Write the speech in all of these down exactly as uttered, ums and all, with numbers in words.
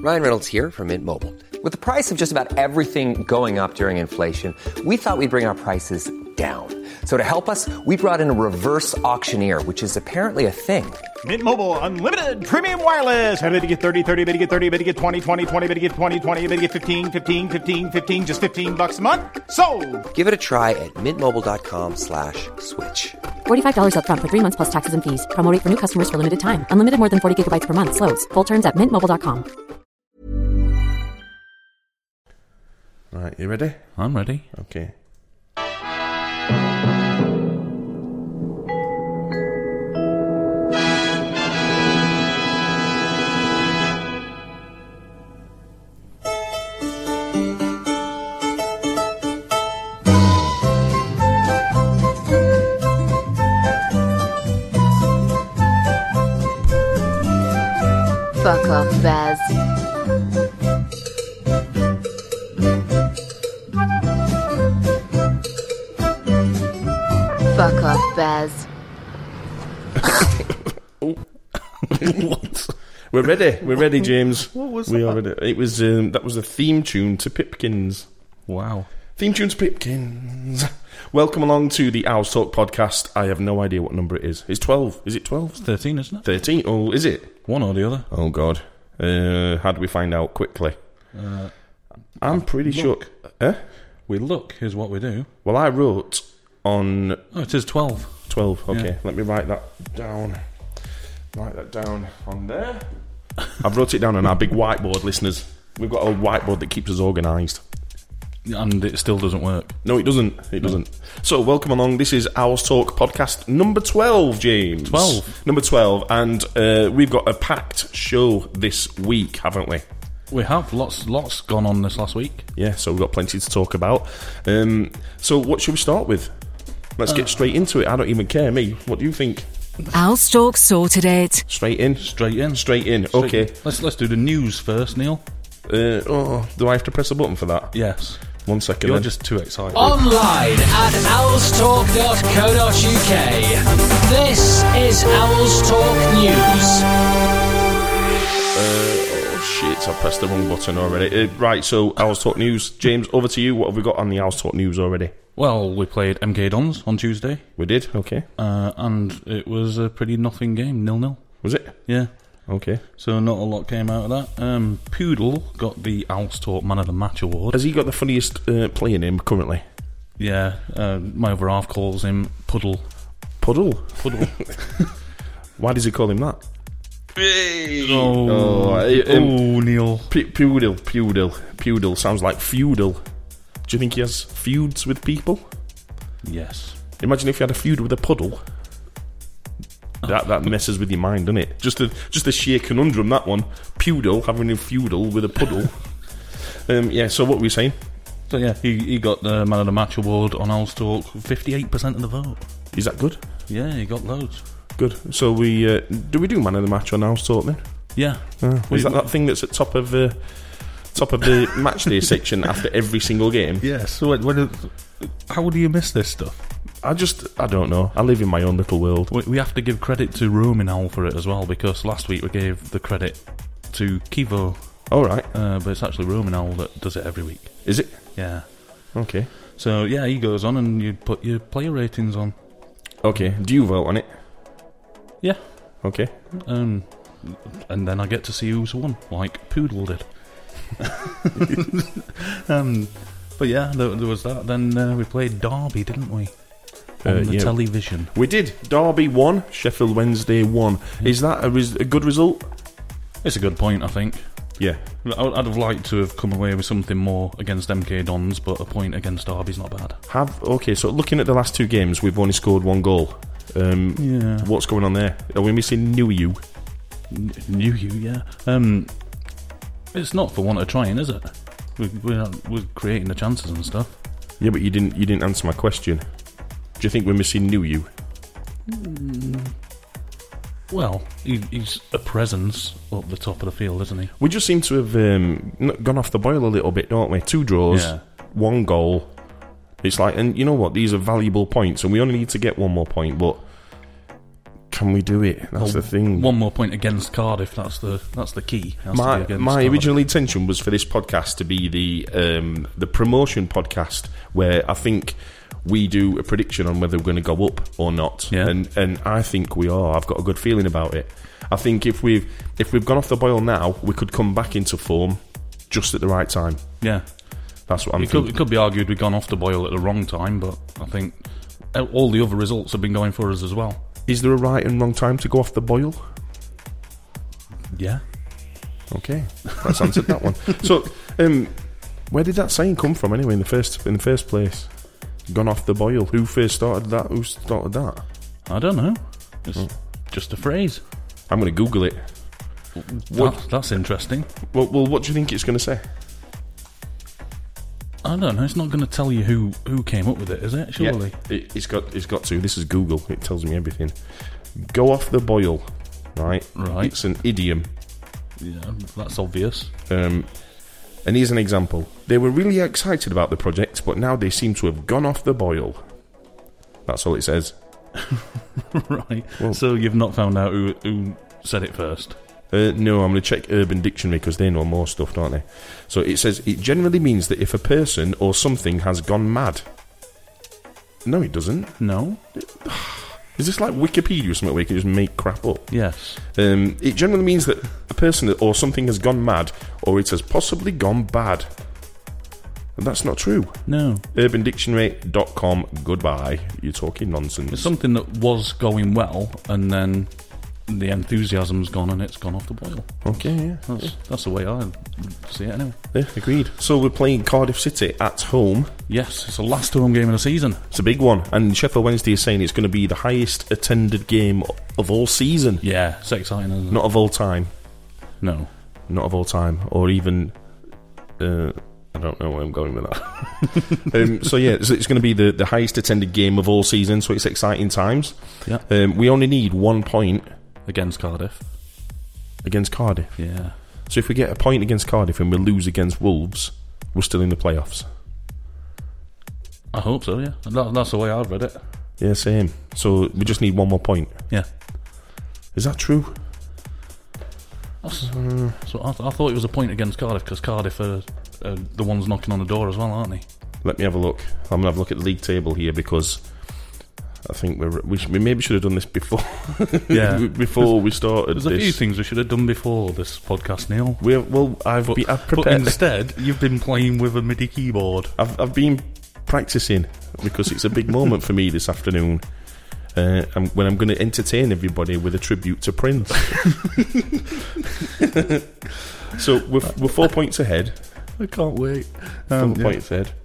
Ryan Reynolds here from Mint Mobile. With the price of just about everything going up during inflation, we thought we'd bring our prices down. So to help us, we brought in a reverse auctioneer, which is apparently a thing. Mint Mobile Unlimited Premium Wireless. How to get thirty, thirty, how to get thirty, how to get twenty, twenty, twenty, how to get twenty, twenty, how to get fifteen, fifteen, fifteen, fifteen, just fifteen bucks a month? Sold! Give it a try at mintmobile.com slash switch. forty-five dollars up front for three months plus taxes and fees. Promo rate for new customers for limited time. Unlimited more than forty gigabytes per month. Slows full terms at mint mobile dot com. Right, you ready? I'm ready. Okay. Fuck off, Baz. Fuck off, Baz. What? We're ready. We're ready, James. What was we that? are ready. It was um, that was the theme tune to Pipkins. Wow. Theme tune to Pipkins. Welcome along to the Owls Talk podcast. I have no idea what number it is. It's twelve. Is it twelve? It's thirteen, isn't it? Thirteen. Oh, is it? One or the other. Oh God. Uh, how do we find out quickly? Uh, I'm pretty look. sure. Eh? We look is what we do. Well, I wrote on Oh, it is twelve. twelve. Okay, Yeah. let me write that down. Write that down on there. I've wrote it down on our big whiteboard, listeners. We've got a whiteboard that keeps us organised. And it still doesn't work. No, it doesn't. It doesn't. So, welcome along. This is Owls Talk podcast number twelve, James. twelve. Number twelve. And uh, we've got a packed show this week, haven't we? We have. Lots lots gone on this last week. Yeah, so we've got plenty to talk about. Um, so, what should we start with? Let's get straight into it. I don't even care, me. What do you think? Owls Talk sorted it. Straight in? Straight in. Straight in. Straight Okay. in. Let's let's do the news first, Neil. Uh, oh, do I have to press a button for that? Yes. One second. You're then. just too excited. Online at owls talk dot co dot uk. This is Owls Talk News. Uh, oh shit, I pressed the wrong button already. Uh, right, so Owls Talk News. James, over to you. What have we got on the Owls Talk News already? Well, we played M K Dons on Tuesday. We did? Okay. Uh, and it was a pretty nothing game, nil nil. Was it? Yeah. Okay. So not a lot came out of that. Um, Poodle got the Owls Talk Man of the Match award. Has he got the funniest uh, player name currently? Yeah, uh, my other half calls him Puddle. Puddle? Puddle. Why does he call him that? Oh, Oh, uh, oh, um, Neil. P- Poodle, Poodle, Poodle sounds like feudal. Do you think he has feuds with people? Yes. Imagine if you had a feud with a puddle. That that messes with your mind, doesn't it? Just a just a sheer conundrum, that one. Poodle having a feudal with a puddle. um, yeah. So what were we saying? So yeah, he he got the Man of the Match award on Owls Talk. Fifty-eight percent of the vote. Is that good? Yeah, he got loads. Good. So we uh, do we do Man of the Match on Owls Talk then? Yeah. Uh, We- is that that thing that's at top of the top of the match day section after every single game? Yes. So when, when, how do you miss this stuff? I just I don't know. I live in my own little world. We, we have to give credit to Roaming Owl for it as well, because last week we gave the credit to Kivo, All right. uh, but it's actually Roaming Owl that does it every week. Is it? Yeah. Okay. So yeah, he goes on and you put your player ratings on. Okay. Do you vote on it? Yeah. Okay. Um, and then I get to see who's won, like Poodle did. um, but yeah, there, there was that. Then uh, we played Derby, didn't we? On Uh, the yeah. television. We did. Derby won. Sheffield Wednesday won. Is that a, res- a good result? It's a good point, I think. Yeah. I- I'd have liked to have come away with something more against M K Dons, but a point against Derby's not bad. Have okay. So looking at the last two games, we've only scored one goal. Um, Yeah. What's going on there? Are we missing New You? N- Knew you, yeah. Um, it's not for want of trying, is it? We, we're, we're creating the chances and stuff. Yeah, but you didn't. You didn't answer my question. Do you think we're missing New You? Well, he, he's a presence up the top of the field, isn't he? We just seem to have um, n- gone off the boil a little bit, don't we? Two draws, Yeah. one goal. It's like, and you know what? These are valuable points, and we only need to get one more point. But can we do it? That's Well, the thing. One more point against Cardiff. That's the that's the key. It has to My be against my Cardiff. original intention was for this podcast to be the um, the promotion podcast, where I think we do a prediction on whether we're going to go up or not. Yeah. And and I think we are. I've got a good feeling about it. I think if we've if we've gone off the boil now, we could come back into form just at the right time. Yeah. That's what I'm It could, thinking. it could be argued we've gone off the boil at the wrong time, but I think all the other results have been going for us as well. Is there a right and wrong time to go off the boil? Yeah. Okay, that's answered that one. So, um, where did that saying come from anyway? In the first in the first place, gone off the boil. Who first started that? Who started that? I don't know. It's Oh. just a phrase. I'm going to Google it. What? That, that's interesting. Well, well, what do you think it's going to say? I don't know. It's not going to tell you who, who came up with it, is it? Surely. Yeah, it, it's got it's got to. This is Google. It tells me everything. Go off the boil, right? Right. It's an idiom. Yeah, that's obvious. Um, and here's an example. They were really excited about the project, but now they seem to have gone off the boil. That's all it says. Right. Well- So you've not found out who, who said it first? Uh, no, I'm going to check Urban Dictionary because they know more stuff, don't they? So it says, it generally means that if a person or something has gone mad. No, it doesn't. No. Is this like Wikipedia or something where you can just make crap up? Yes. Um, it generally means that a person or something has gone mad or it has possibly gone bad. And that's not true. No. urban dictionary dot com, goodbye. You're talking nonsense. It's something that was going well, and then the enthusiasm's gone and it's gone off the boil. Okay, yeah. That's, that's the way I see it anyway. Yeah, agreed. So we're playing Cardiff City at home. Yes, it's the last home game of the season. It's a big one. And Sheffield Wednesday is saying it's going to be the highest attended game of all season. Yeah, it's exciting, isn't it? Not of all time. No. Not of all time. Or even... Uh, I don't know where I'm going with that. um, so yeah, so it's going to be the, the highest attended game of all season, so it's exciting times. Yeah. Um, we only need one point Against Cardiff. against Cardiff. Yeah. So if we get a point against Cardiff and we lose against Wolves, we're still in the playoffs. I hope so, yeah. That, that's the way I've read it. Yeah, same. So we just need one more point. Yeah. Is that true? That's, so I, I thought it was a point against Cardiff because Cardiff are uh, the ones knocking on the door as well, aren't they? Let me have a look. I'm going to have a look at the league table here because I think we're, we, sh- we maybe should have done this before. Yeah. before we started There's a this. few things we should have done before this podcast, Neil. We have, well, I've, But, been, I've but prepared. instead, you've been playing with a MIDI keyboard. I've, I've been practicing because it's a big moment for me this afternoon. Uh, I'm, when I'm going to entertain everybody with a tribute to Prince. So we're, we're four points ahead. I can't wait. Four Um, yeah. points ahead.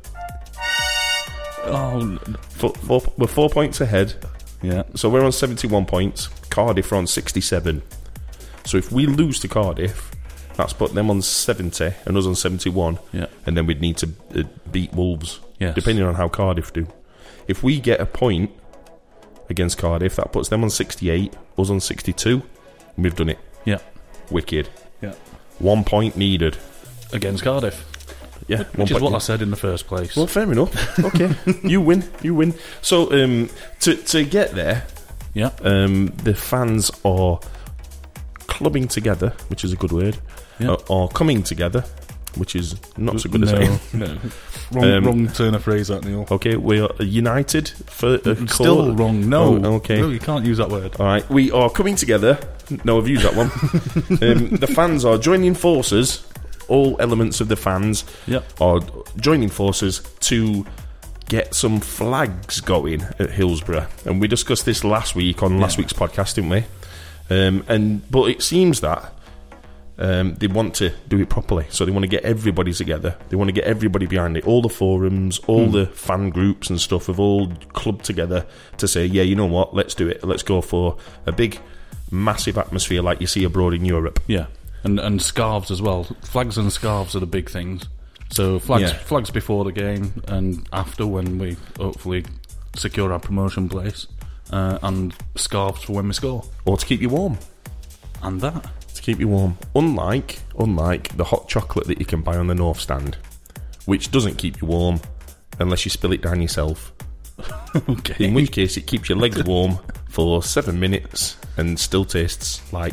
Oh, Four, four, we're four points ahead. yeah. So we're on seventy-one points. Cardiff are on sixty-seven. So if we lose to Cardiff, that's put them on seventy and us on seventy-one. Yeah. And then we'd need to uh, beat Wolves, Yes. depending on how Cardiff do. If we get a point against Cardiff, that puts them on sixty-eight, us on sixty-two, and we've done it. Yeah. Wicked. Yeah. One point needed. Against Cardiff. Yeah, Which one is point what I needed. said in the first place. Well, fair enough. Okay, you win. You win. So, um, to to get there, yeah. um, the fans are clubbing together, which is a good word, Yeah. uh, or coming together, which is not so good as no, saying. no. Wrong, Um, wrong turn of phrase, that, Neil. Okay, we are united for a Still cause. wrong. No. Oh, okay. No, you can't use that word. All right, we are coming together. No, I've used that one. um, the fans are joining forces. All elements of the fans Yep. are joining forces to get some flags going at Hillsborough, and we discussed this last week on last Yeah. week's podcast, didn't we? Um, and but it seems that um, they want to do it properly, so they want to get everybody together. They want to get everybody behind it. All the forums, all the fan groups and stuff have all clubbed together to say, yeah, you know what, let's do it. Let's go for a big, massive atmosphere like you see abroad in Europe. Yeah. And and scarves as well. Flags and scarves are the big things. So flags Yeah. flags before the game and after, when we hopefully secure our promotion place, uh, and scarves for when we score. Or to keep you warm. And that. To keep you warm. Unlike, unlike the hot chocolate that you can buy on the North Stand, which doesn't keep you warm unless you spill it down yourself. Okay. In which case, it keeps your legs warm for seven minutes and still tastes like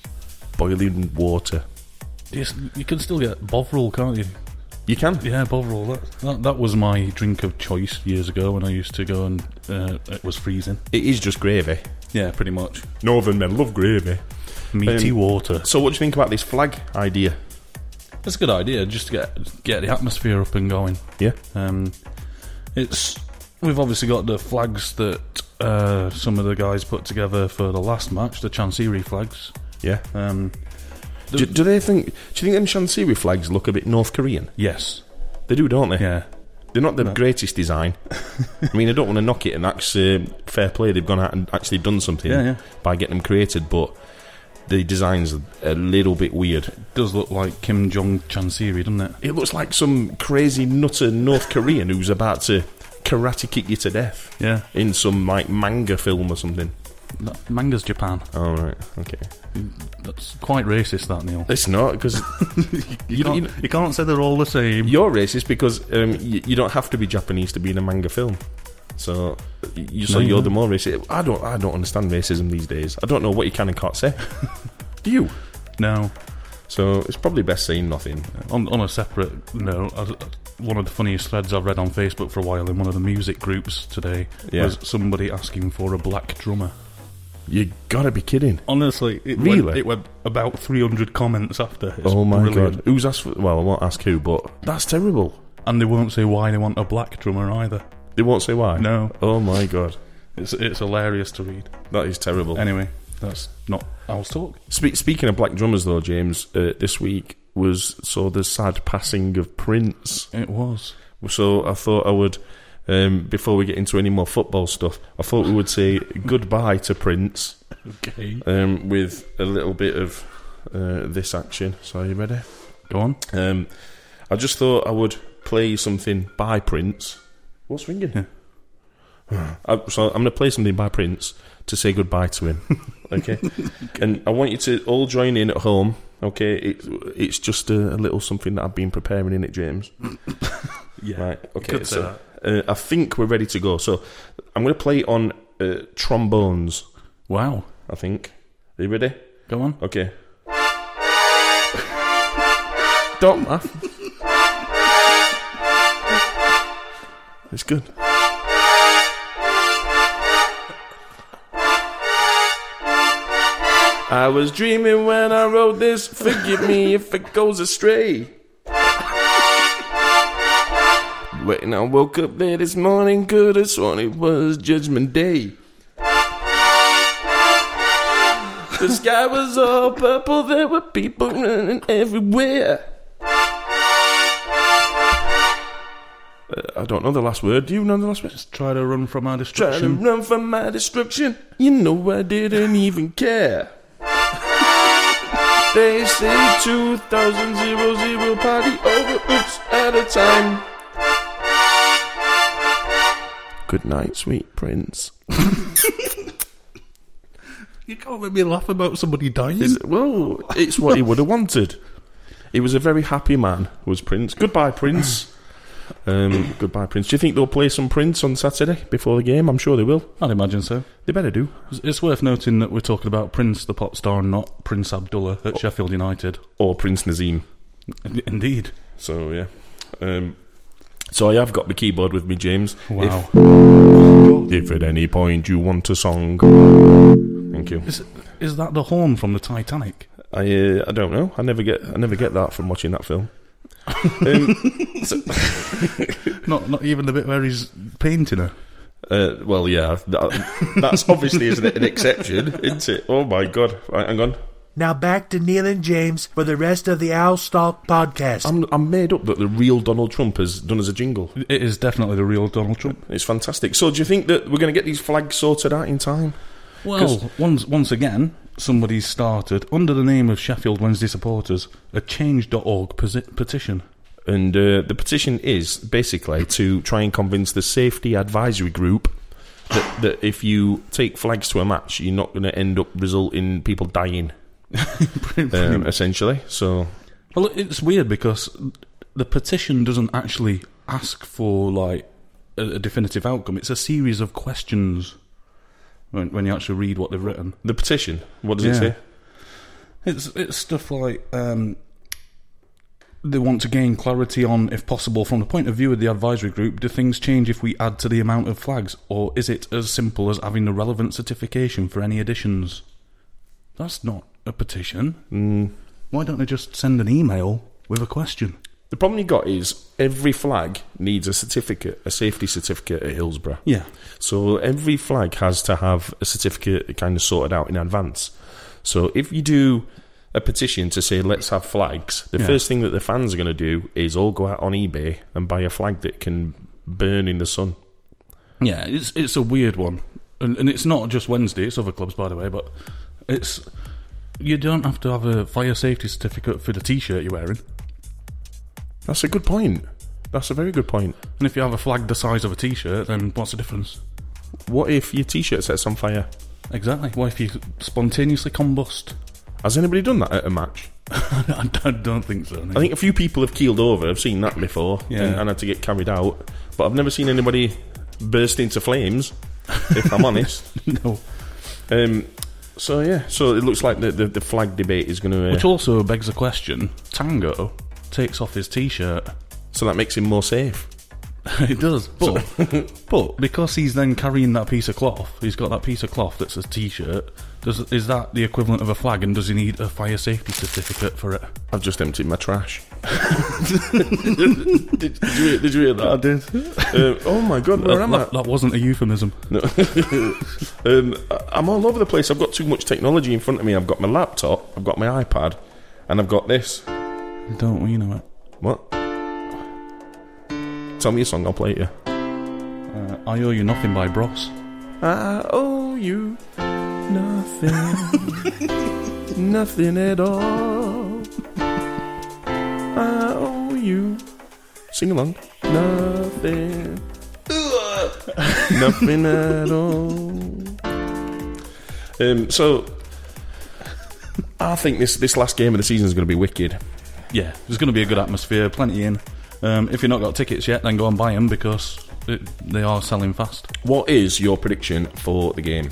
boiling water. Yes, you can still get Bovril, can't you? You can? Yeah, Bovril. That, that, that was my drink of choice years ago when I used to go and uh, it was freezing. It is just gravy. Yeah, pretty much. Northern men love gravy. Meaty Um, water. So what do you think about this flag idea? It's a good idea, just to get get the atmosphere up and going. Yeah. Um, it's we've obviously got the flags that uh, some of the guys put together for the last match, the Chancery flags. Yeah. Um, Do, do they think? Do you think them Chancery flags look a bit North Korean? yes. They do, don't they? Yeah. They're not the No. greatest design. I mean, I don't want to knock it, and that's uh, fair play. They've gone out and actually done something Yeah, yeah. by getting them created, but the design's a little bit weird. It does look like Kim Jong Chancery, doesn't it? It looks like some crazy nutter North Korean who's about to karate kick you to death Yeah. in some like manga film or something. That, manga's Japan. Oh right, okay. That's quite racist, that, Neil. It's not because You, you, can't, you, you can't say they're all the same. you're racist because um, you, you don't have to be Japanese to be in a manga film. So you so No, you're no. the more racist. I don't I don't understand racism these days. I don't know what you can and can't say. Do you? No. So it's probably best saying nothing. On, on a separate note, I, one of the funniest threads I've read on Facebook for a while in one of the music groups today Yeah. was somebody asking for a black drummer. You gotta be kidding. Honestly, it Really? went, it went about three hundred comments after. It's Oh my brilliant. god. Who's asked for, well, I won't ask who, but that's terrible. And they won't say why they want a black drummer either. They won't say why? No. Oh my god. It's it's hilarious to read. That is terrible. Anyway, that's not Owl's Talk. Spe- speaking of black drummers though, James, uh, this week was so the sad passing of Prince. It was. So I thought I would, um, before we get into any more football stuff, I thought we would say goodbye to Prince Okay. um, with a little bit of uh, this action. So are you ready? Go on. Um, I just thought I would play you something by Prince. What's ringing? I, so I'm going to play something by Prince to say goodbye to him. Okay? And I want you to all join in at home. Okay? It, it's just a, a little something that I've been preparing in it, James. Yeah. Right, okay, could say so uh, I think we're ready to go. So I'm going to play on uh, trombones, Wow. I think. Are you ready? Go on. Okay. Don't laugh. It's good. I was dreaming when I wrote this. Forgive me if it goes astray. When I woke up there this morning, could have sworn it was Judgment Day. The sky was all purple, there were people running everywhere. Uh, I don't know the last word. Do you know the last word? Just try to run from our Trying to destruction. run from my destruction. You know I didn't even care. They say two thousand zero zero party over, oops, at a time. Good night, sweet prince. You can't make me laugh about somebody dying. Is, well, it's what he would have wanted. He was a very happy man, was Prince. Goodbye, Prince. Um, goodbye, Prince. Do you think they'll play some Prince on Saturday before the game? I'm sure they will. I'd imagine so. They better do. It's worth noting that we're talking about Prince the pop star and not Prince Abdullah at Sheffield United. Or Prince Nazim. Indeed. So, yeah. Um, so I have got the keyboard with me, James. Wow. If, if at any point you want a song... Thank you. Is, is that the horn from the Titanic? I uh, I don't know. I never get I never get that from watching that film. um, so, Not not even the bit where he's painting her. uh, well, yeah, that, that's obviously isn't it an exception, isn't it? Oh my god! Right, hang on. Now back to Neil and James for the rest of the Owl Stalk podcast. I'm I'm made up that the real Donald Trump has done as a jingle. It is definitely the real Donald Trump. It's fantastic. So, do you think that we're going to get these flags sorted out in time? Well, once once again, somebody's started, under the name of Sheffield Wednesday supporters, a change dot org posi- petition. And uh, the petition is basically to try and convince the safety advisory group that, that if you take flags to a match, you're not going to end up resulting in people dying, um, essentially. So, Well, it's weird because the petition doesn't actually ask for like a, a definitive outcome. It's a series of questions when, when you actually read what they've written. The petition, what does Yeah. it say? It's it's stuff like um, they want to gain clarity on, if possible, from the point of view of the advisory group, do things change if we add to the amount of flags, or is it as simple as having the relevant certification for any additions? That's not a petition. Mm. Why don't they just send an email with a question? The problem you got is every flag needs a certificate, a safety certificate at Hillsborough. Yeah. So every flag has to have a certificate kind of sorted out in advance. So if you do a petition to say let's have flags, the Yeah. first thing that the fans are going to do is all go out on eBay and buy a flag that can burn in the sun. Yeah, it's it's a weird one, and, and it's not just Wednesday. It's other clubs, by the way, but it's you don't have to have a fire safety certificate for the T-shirt you're wearing. That's a good point. That's a very good point. And if you have a flag the size of a T-shirt, then what's the difference? What if your T-shirt sets on fire? Exactly. What if you spontaneously combust? Has anybody done that at a match? I don't- don't think so. No. I think a few people have keeled over. I've seen that before, Yeah. and, and had to get carried out. But I've never seen anybody burst into flames, if I'm honest. No. Um, so yeah, so it looks like the the, the flag debate is going to. Uh, Which also begs the question: Tango takes off his T-shirt. so that makes him more safe. It does, but but because he's then carrying that piece of cloth, he's got that piece of cloth that's a T-shirt. Does is that the equivalent of a flag? And does he need a fire safety certificate for it? I've just emptied my trash. did, did, you, did you hear that? I did. Uh, oh my god, where that, am I? that, that wasn't a euphemism. No. um, I'm all over the place. I've got too much technology in front of me. I've got my laptop, I've got my iPad, and I've got this. Don't we know it? What? Tell me a song, I'll play it you. Uh, I Owe You Nothing by Bros. I owe you nothing, nothing at all. I owe you. Sing along. Nothing, nothing at all. Um, so, I think this this last game of the season is going to be wicked. Yeah, there's going to be a good atmosphere, plenty in. Um, if you've not got tickets yet, then go and buy them because it, they are selling fast. What is your prediction for the game?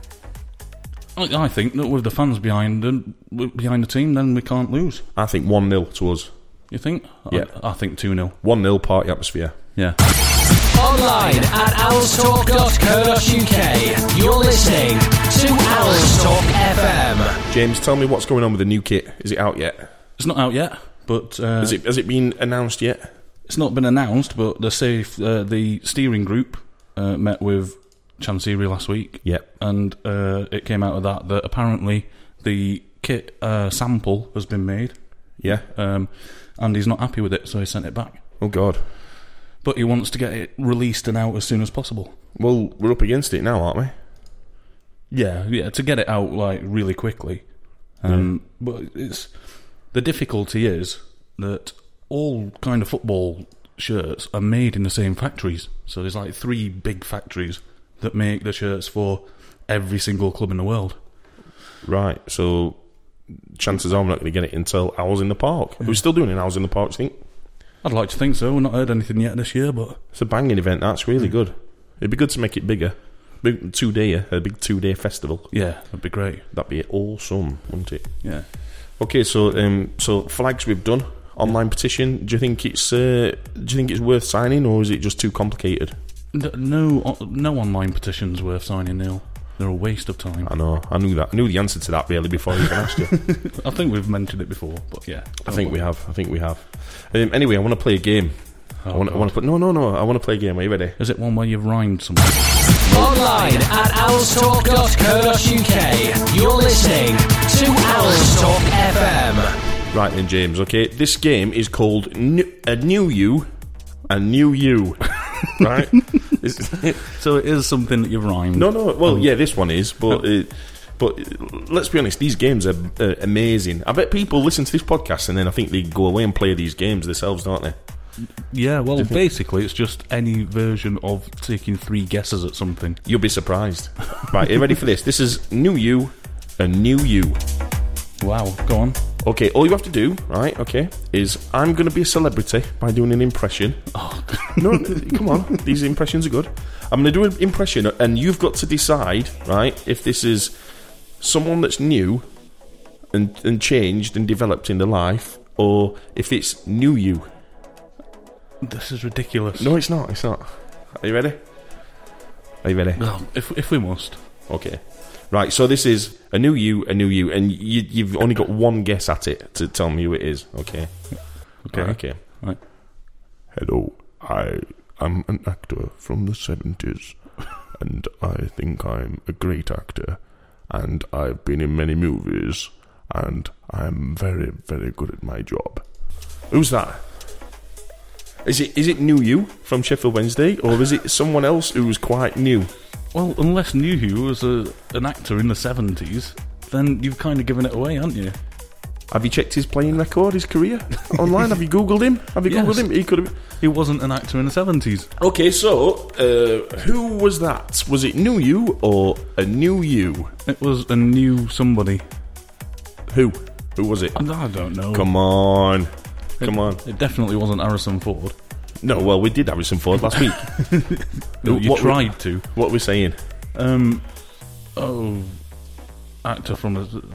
I, I think that with the fans behind the, behind the team, then we can't lose. I think one nil to us. You think? Yeah. I, I think two nil. one nil party atmosphere. Yeah. Online at owls talk dot co dot uk. You're listening to Owls Talk F M. James, tell me what's going on with the new kit. Is it out yet? It's not out yet, but... Uh, Has it, has it been announced yet? It's not been announced, but the safe, uh, the steering group uh, met with Chancery last week. Yep. And uh, it came out of that that apparently the kit uh, sample has been made. Yeah. Um, and he's not happy with it, so he sent it back. Oh, God. But he wants to get it released and out as soon as possible. Well, we're up against it now, aren't we? Yeah, yeah, to get it out like really quickly. Um, But it's the difficulty is that all kind of football shirts are made in the same factories. So there's like three big factories that make the shirts for every single club in the world. Right, so chances are I'm not going to get it until Owls in the Park. Yeah. Are we still doing an Owls in the Park, do you think? I'd like to think so. We've not heard anything yet this year, but... It's a banging event, that's really mm. good. It'd be good to make it bigger. Big two-day, a big two-day festival. Yeah, that'd be great. That'd be awesome, wouldn't it? Yeah. Okay, so um, so flags we've done. Online petition. Do you think it's uh, do you think it's worth signing, or is it just too complicated? No, no online petitions worth signing, Neil. They're a waste of time. I know. I knew that. I knew the answer to that really before I even asked you. I think we've mentioned it before, but yeah. I think we have. I think we have. Um, anyway, I want to play a game. Oh, I want. I want to play. No, no, no. I want to play a game. Are you ready? Is it one where you've rhymed something? Online at owls talk dot co dot uk. You're listening to Owls Talk F M. Right then, James. Okay, this game is called New, a New You, a New You. Right? So it is something that you've rhymed. No, no. Well, yeah, this one is, but uh, but let's be honest. These games are uh, amazing. I bet people listen to this podcast and then I think they go away and play these games themselves, don't they? Yeah, well, basically, it's just any version of taking three guesses at something. You'll be surprised. Right, are you ready for this? This is New You, a New You. Wow, go on. Okay, all you have to do, right, okay, is I'm going to be a celebrity by doing an impression. Oh, no, come on, these impressions are good. I'm going to do an impression, and you've got to decide, right, if this is someone that's new and, and changed and developed in their life, or if it's new you. This is ridiculous. No, it's not, it's not. Are you ready? Are you ready? Well, if, if we must. Okay. Right, so this is a new you, a new you, and you, you've only got one guess at it to tell me who it is, okay? Okay. Right, okay. Right. Hello, I am an actor from the seventies, and I think I'm a great actor, and I've been in many movies, and I'm very, very good at my job. Who's that? Is it is it new you from Sheffield Wednesday, or is it someone else who's quite new? Well, unless New Hugh was a, an actor in the seventies, then you've kind of given it away, haven't you? Have you checked his playing record, his career online? Have you Googled him? Have you Yes. Googled him? He could have. He wasn't an actor in the seventies. Okay, so uh, who was that? Was it new you or a new you? It was a new somebody. Who? Who was it? I don't know. Come on, come it, on. It definitely wasn't Harrison Ford. No, well, we did Harrison Ford last week. No, you What we- tried to. What we're saying? Um, oh, actor from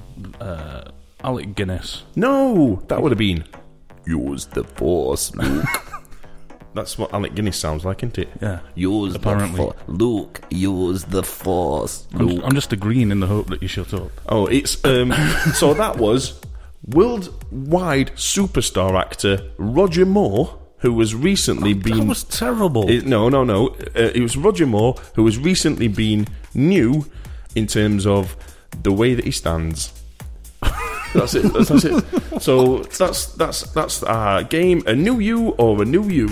uh, Alec Guinness. No, that would have been use the Force, Luke. That's what Alec Guinness sounds like, isn't it? Yeah, Use apparently. the Force, Luke. Use the Force, Luke. I'm, I'm just agreeing in the hope that you shut up. Oh, it's um. So that was worldwide superstar actor Roger Moore, who was recently been. That was terrible. It, no, no, no. Uh, it was Roger Moore, who has recently been new in terms of the way that he stands. That's it. That's, that's it. So that's that's that's our game. A new you or a new you.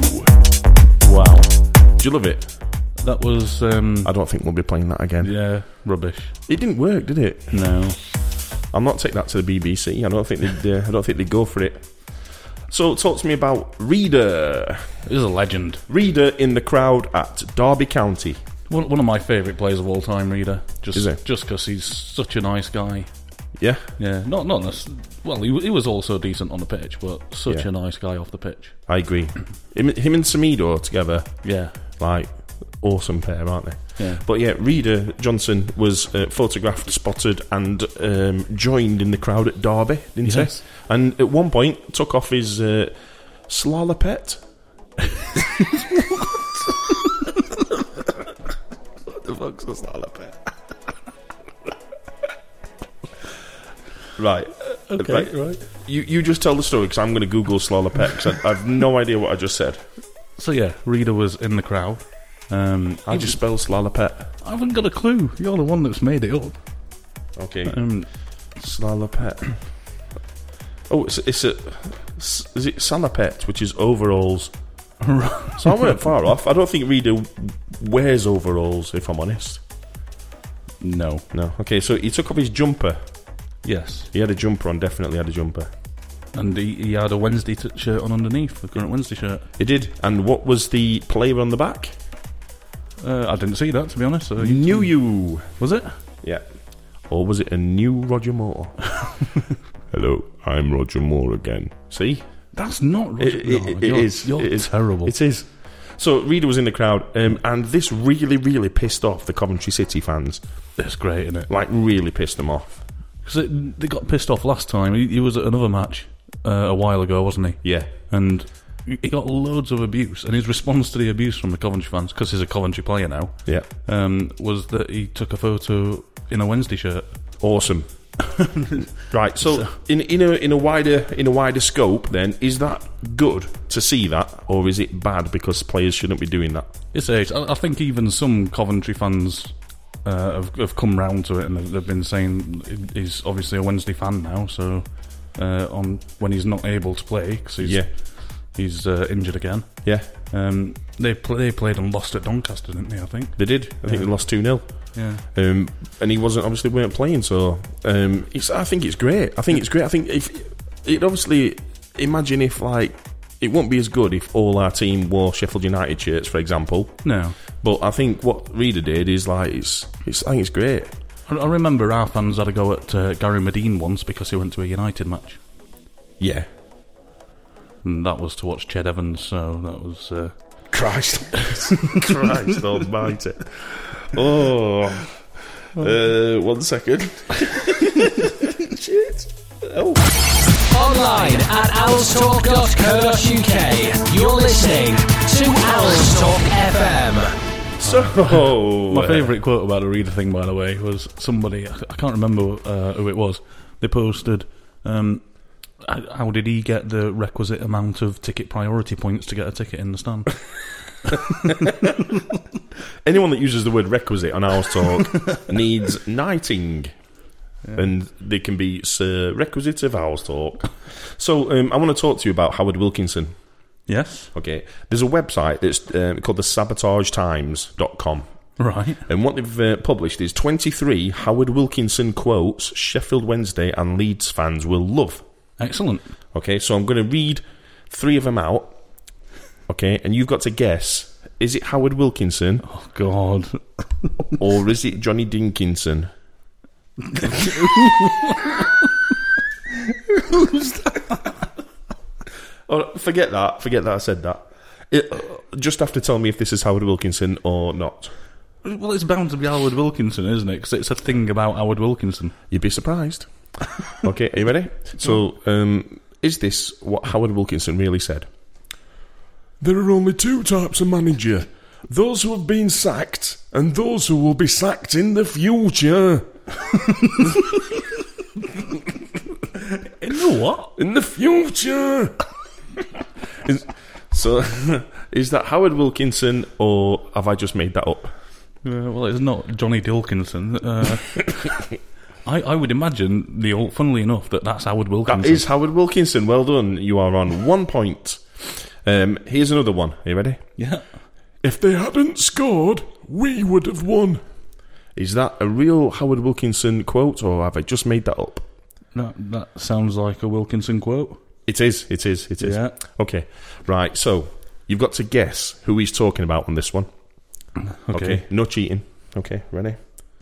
Wow. Do you love it? That was. Um, I don't think we'll be playing that again. yeah, rubbish. It didn't work, did it? No. I'll not take that to the B B C. I don't think they'd. Uh, I don't think they'd go for it. So talk to me about Reader. He's a legend. Reader in the crowd at Derby County. One, one of my favourite players of all time, Reader. Just, Is he? just because he's such a nice guy. Yeah. Yeah, not not this. Well, he, he was also decent on the pitch, but such Yeah. a nice guy off the pitch. I agree. him, him and Semedo together, Yeah, like, awesome pair, aren't they? yeah. But yeah, Reader Johnson was uh, photographed, spotted, and um, joined in the crowd at Derby, didn't Yes. he? And at one point, took off his uh, slalopet. What the fuck's a slalopet? Right. Okay, right. right. You you just tell the story, because I'm going to Google slalopet, because I, I have no idea what I just said. So yeah, Reader was in the crowd. Um, I just spelled slalopet. I haven't got a clue. You're the one that's made it up. Okay. Um, Slalopet. Oh, it's, it's a... Is it salopet, which is overalls? So I weren't far off. I don't think Reader wears overalls, if I'm honest. no. No. Okay, so he took off his jumper. Yes. He had a jumper on, definitely had a jumper. And he, he had a Wednesday t- shirt on underneath, the current Wednesday shirt. He did. And what was the player on the back? Uh, I didn't see that, to be honest. So New you. Was it? Yeah. Or was it a new Roger Moore? Hello, I'm Roger Moore again. See? That's not Roger. It, it, no, it you're, is. You're it is. terrible. It is. So Reader was in the crowd, um, and this really, really pissed off the Coventry City fans. It's great, isn't it? Like, really pissed them off. Because they got pissed off last time. He, he was at another match uh, a while ago, wasn't he? Yeah. And he got loads of abuse. And his response to the abuse from the Coventry fans, because he's a Coventry player now, Yeah. um, was that he took a photo in a Wednesday shirt. Awesome. Right, so in in a in a wider in a wider scope, then, is that good to see that, or is it bad because players shouldn't be doing that? It's age. I, I think even some Coventry fans uh, have, have come round to it, and they've, they've been saying he's obviously a Wednesday fan now. So uh, on when he's not able to play because he's Yeah. he's uh, injured again. Yeah, Um, they pl- they played and lost at Doncaster, didn't they? I think. they did. I think Yeah. they lost two nil. Yeah. Um, and he wasn't obviously weren't playing, so um, it's, I think it's great. I think it's great. I think if it obviously imagine if like it won't be as good if all our team wore Sheffield United shirts, for example. No. But I think what Reader did is like it's, it's I think it's great. I, I remember our fans had a go at uh, Gary Medine once because he went to a United match. Yeah. And that was to watch Ched Evans, so that was... Uh... Christ. Christ almighty. Oh. Uh, one second. Shit. Oh. Online at owls talk dot co dot uk. You're listening to Owls Talk F M. So, my favourite quote about the reader thing, by the way, was somebody, I can't remember uh, who it was, they posted, um, how did he get the requisite amount of ticket priority points to get a ticket in the stand? Anyone that uses the word requisite on Owls Talk needs knighting. Yeah. And they can be Sir Requisite of Owls Talk. So, um, I want to talk to you about Howard Wilkinson. Yes. Okay. There's a website that's uh, called the sabotage times dot com. Right. And what they've uh, published is twenty-three Howard Wilkinson quotes Sheffield Wednesday and Leeds fans will love. Excellent. Okay, so I'm going to read three of them out. Okay, and you've got to guess, is it Howard Wilkinson? Oh, God. Or is it Johnny Dinkinson? Who's that? Oh, forget that. Forget that I said that. It, uh, just have to tell me if this is Howard Wilkinson or not. Well, it's bound to be Howard Wilkinson, isn't it? Because it's a thing about Howard Wilkinson. You'd be surprised. Okay, are you ready? So, um, is this what Howard Wilkinson really said? There are only two types of manager. Those who have been sacked and those who will be sacked in the future. In the what? In the future. is, so, is that Howard Wilkinson or have I just made that up? Uh, well, it's not Johnny Dilkinson. Uh, I, I would imagine, the old, funnily enough, that that's Howard Wilkinson. That is Howard Wilkinson. Well done. You are on one point. Um, here's another one. Are you ready? Yeah. If they hadn't scored, we would have won. Is that a real Howard Wilkinson quote, or have I just made that up? No, that sounds like a Wilkinson quote. It is, it is, it is. Yeah. Okay, right, so you've got to guess who he's talking about on this one. Okay. Okay, no cheating. Okay, ready?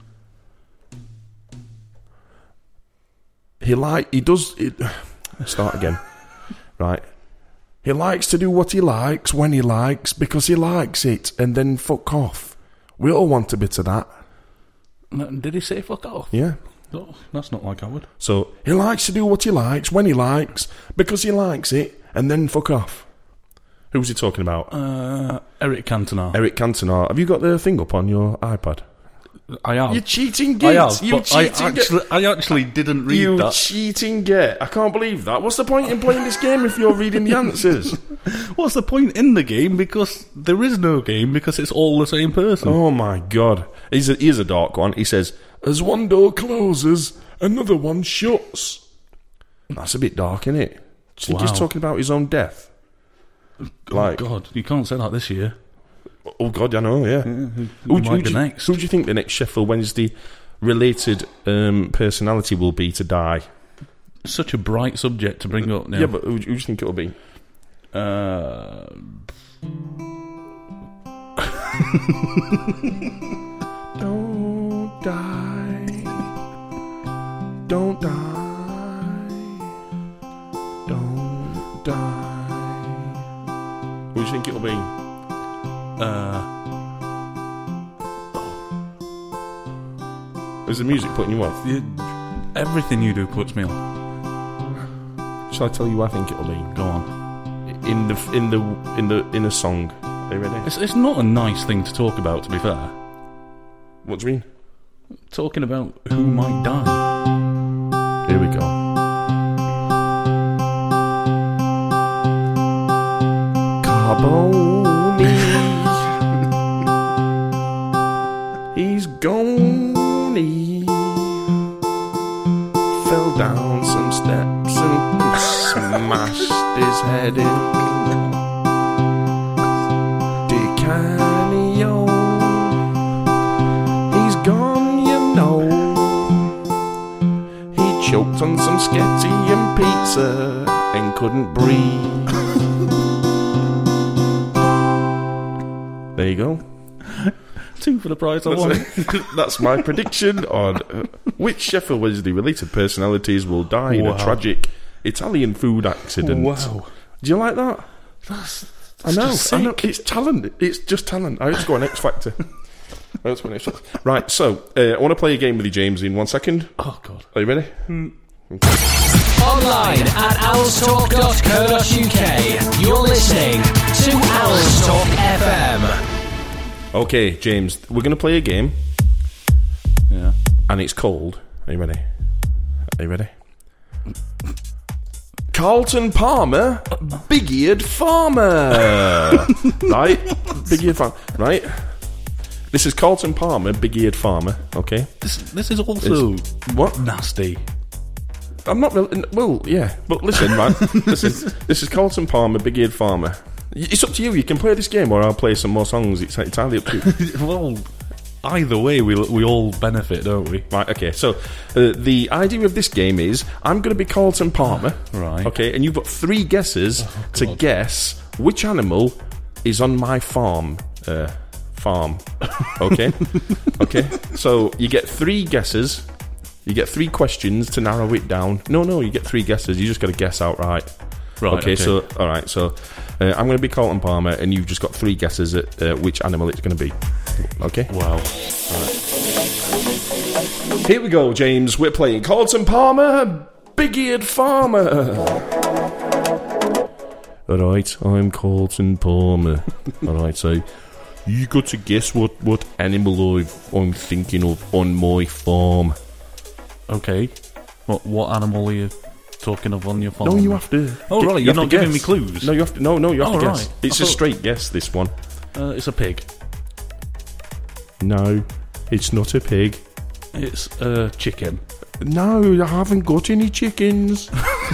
He like, he does, it, start again. Right. He likes to do what he likes when he likes because he likes it and then fuck off. We all want a bit of that. Did he say fuck off? Yeah. No, that's not like Howard. So, he likes to do what he likes when he likes because he likes it and then fuck off. Who's he talking about? Uh, Eric Cantona. Eric Cantona. Have you got the thing up on your iPad? I have. You cheating git. I have, you but cheating I actually, git. I actually didn't read you that. You cheating git. I can't believe that. What's the point in playing this game if you're reading the answers? What's the point in the game? Because there is no game, because it's all the same person. Oh my God. Here's a, here's a dark one. He says, as one door closes, another one shuts. That's a bit dark, isn't it? Do you think Wow. he's talking about his own death? Oh, Like, God, you can't say that this year. Oh God, I know, yeah. Yeah, who, who Who, might who, be do you, next? who do you think the next Sheffield Wednesday related um, personality will be to die? Such a bright subject to bring up now. Yeah, but who, who do you think it'll be? Uh, Don't die. Don't die. Don't die. Who do you think it'll be? uh, Is the music putting you off? you, everything you do puts me on. Shall I tell you who I think it'll be? Go on. In the in the in the in a song. Are you ready? It's, it's not a nice thing to talk about, to be fair. What do you mean? Talking about who might die. Here we go. Carboni. He's gone. He fell down some steps and smashed his head in. DiCanio. He's gone, you know. He choked on some sketty and pizza and couldn't breathe. There you go. Two for the price of one. That's my prediction on uh, which Sheffield Wednesday related personalities will die in Wow. a tragic Italian food accident. Wow. Do you like that? That's, I know, just I know. sick. It's talent. It's just talent. I have to go on X Factor. I have to go on X Factor. Right, so uh, I want to play a game with you, James, in one second. Oh, God. Are you ready? Mm. Online at owlstalk dot co dot uk. You're listening to Owlstalk F M. Okay, James, we're going to play a game. Yeah. And it's called... Are you ready? Are you ready? Carlton Palmer, big-eared farmer. Right? Big-eared farmer. Right? This is Carlton Palmer, big-eared farmer. Okay? This, this is also... It's, what? Nasty. I'm not really... Well, yeah. But listen, man. Listen. This is Carlton Palmer, big-eared farmer. It's up to you. You can play this game or I'll play some more songs. It's entirely up to you. Well... Either way, we we all benefit, don't we? Right, okay. So, uh, the idea of this game is I'm going to be Carlton Palmer. Right. Okay, and you've got three guesses oh, to guess which animal is on my farm. Uh, farm. Okay? Okay. So, you get three guesses. You get three questions to narrow it down. No, no, you get three guesses. You just got to guess outright. Right, okay, okay, so, alright, so uh, I'm going to be Carlton Palmer, and you've just got three guesses at uh, which animal it's going to be. Okay? Wow. Right. Here we go, James. We're playing Carlton Palmer, big-eared farmer. Alright, I'm Carlton Palmer. Alright, so you got to guess what, what animal I've, I'm thinking of on my farm. Okay. What what animal are you talking of on your farm? No, you have to. Oh, get, right, you you're have not to giving guess. me clues. No, you have to. No, no, you have Oh, to guess. right. It's I a thought- straight guess. This one. Uh, it's a pig. No, it's not a pig. It's a chicken. No, I haven't got any chickens.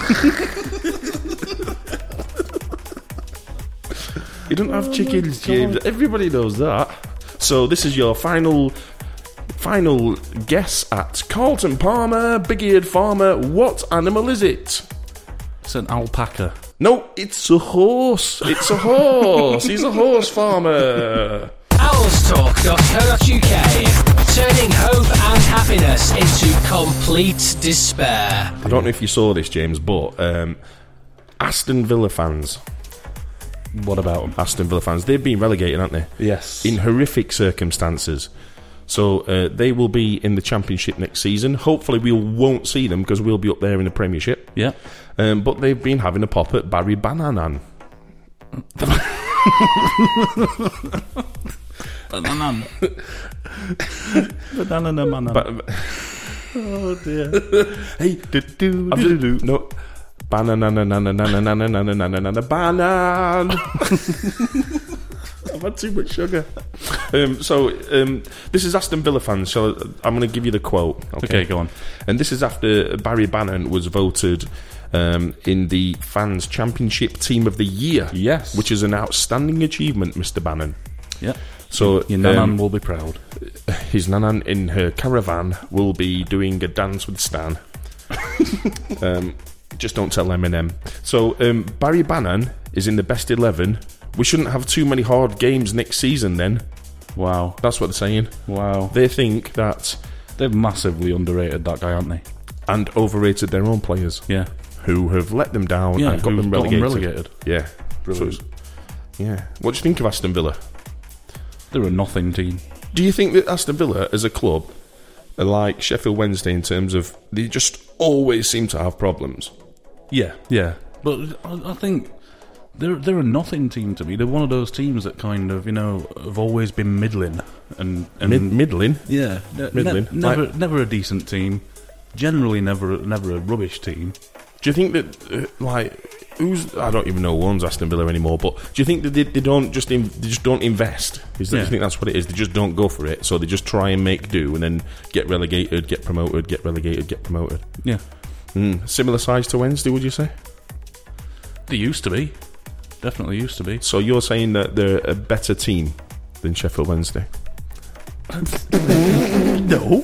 You don't have chickens, James. Everybody knows that. So this is your final, final guess at Carlton Palmer, big-eared farmer. What animal is it? It's an alpaca. No, it's a horse. It's a horse. He's a horse farmer. owlstalk dot co dot uk. Turning hope and happiness into complete despair. I don't know if you saw this, James, but um, Aston Villa fans. What about them? Aston Villa fans. They've been relegated, haven't they? Yes. In horrific circumstances. So uh, they will be in the Championship next season. Hopefully we won't see them because we'll be up there in the Premiership. Yeah. Um, but they've been having a pop at Barry Bananan. Banana. Banana man. Ba- Oh dear. hey, do do do do no. Banana na na na na na na na na na na na banan. I've had too much sugar. Um, so um, this is Aston Villa fans. So I'm going to give you the quote. Okay? Okay, go on. And this is after Barry Bannan was voted um, in the Fans Championship Team of the Year. Yes. Which is an outstanding achievement, Mister Bannan. Yeah. So Your nanan um, will be proud. his nanan in her caravan will be doing a dance with Stan. um, just don't tell Eminem. So um, Barry Bannan is in the best eleven. We shouldn't have too many hard games next season then. Wow. That's what they're saying. Wow. They think that... They've massively underrated that guy, haven't they? And overrated their own players. Yeah. Who have let them down Yeah, and got who've them got them relegated. relegated. Yeah. Brilliant. So it's- yeah. What do you think of Aston Villa? They're a nothing team. Do you think that Aston Villa as a club are like Sheffield Wednesday in terms of they just always seem to have problems? Yeah, yeah. But I, I think they're they're a nothing team to me. They're one of those teams that kind of, you know, have always been middling and, and Mid- middling? Yeah, ne- Middling. Ne- never Like- never a decent team. Generally, never never a rubbish team. Do you think that, uh, like, who's... I don't even know who owns Aston Villa anymore, but do you think that they, they don't just in, they just don't invest? Is that, Yeah. Do you think that's what it is? They just don't go for it, so they just try and make do and then get relegated, get promoted, get relegated, get promoted. Yeah, Mm. Similar size to Wednesday, would you say? they used to be. Definitely used to be. So you're saying that they're a better team than Sheffield Wednesday? No,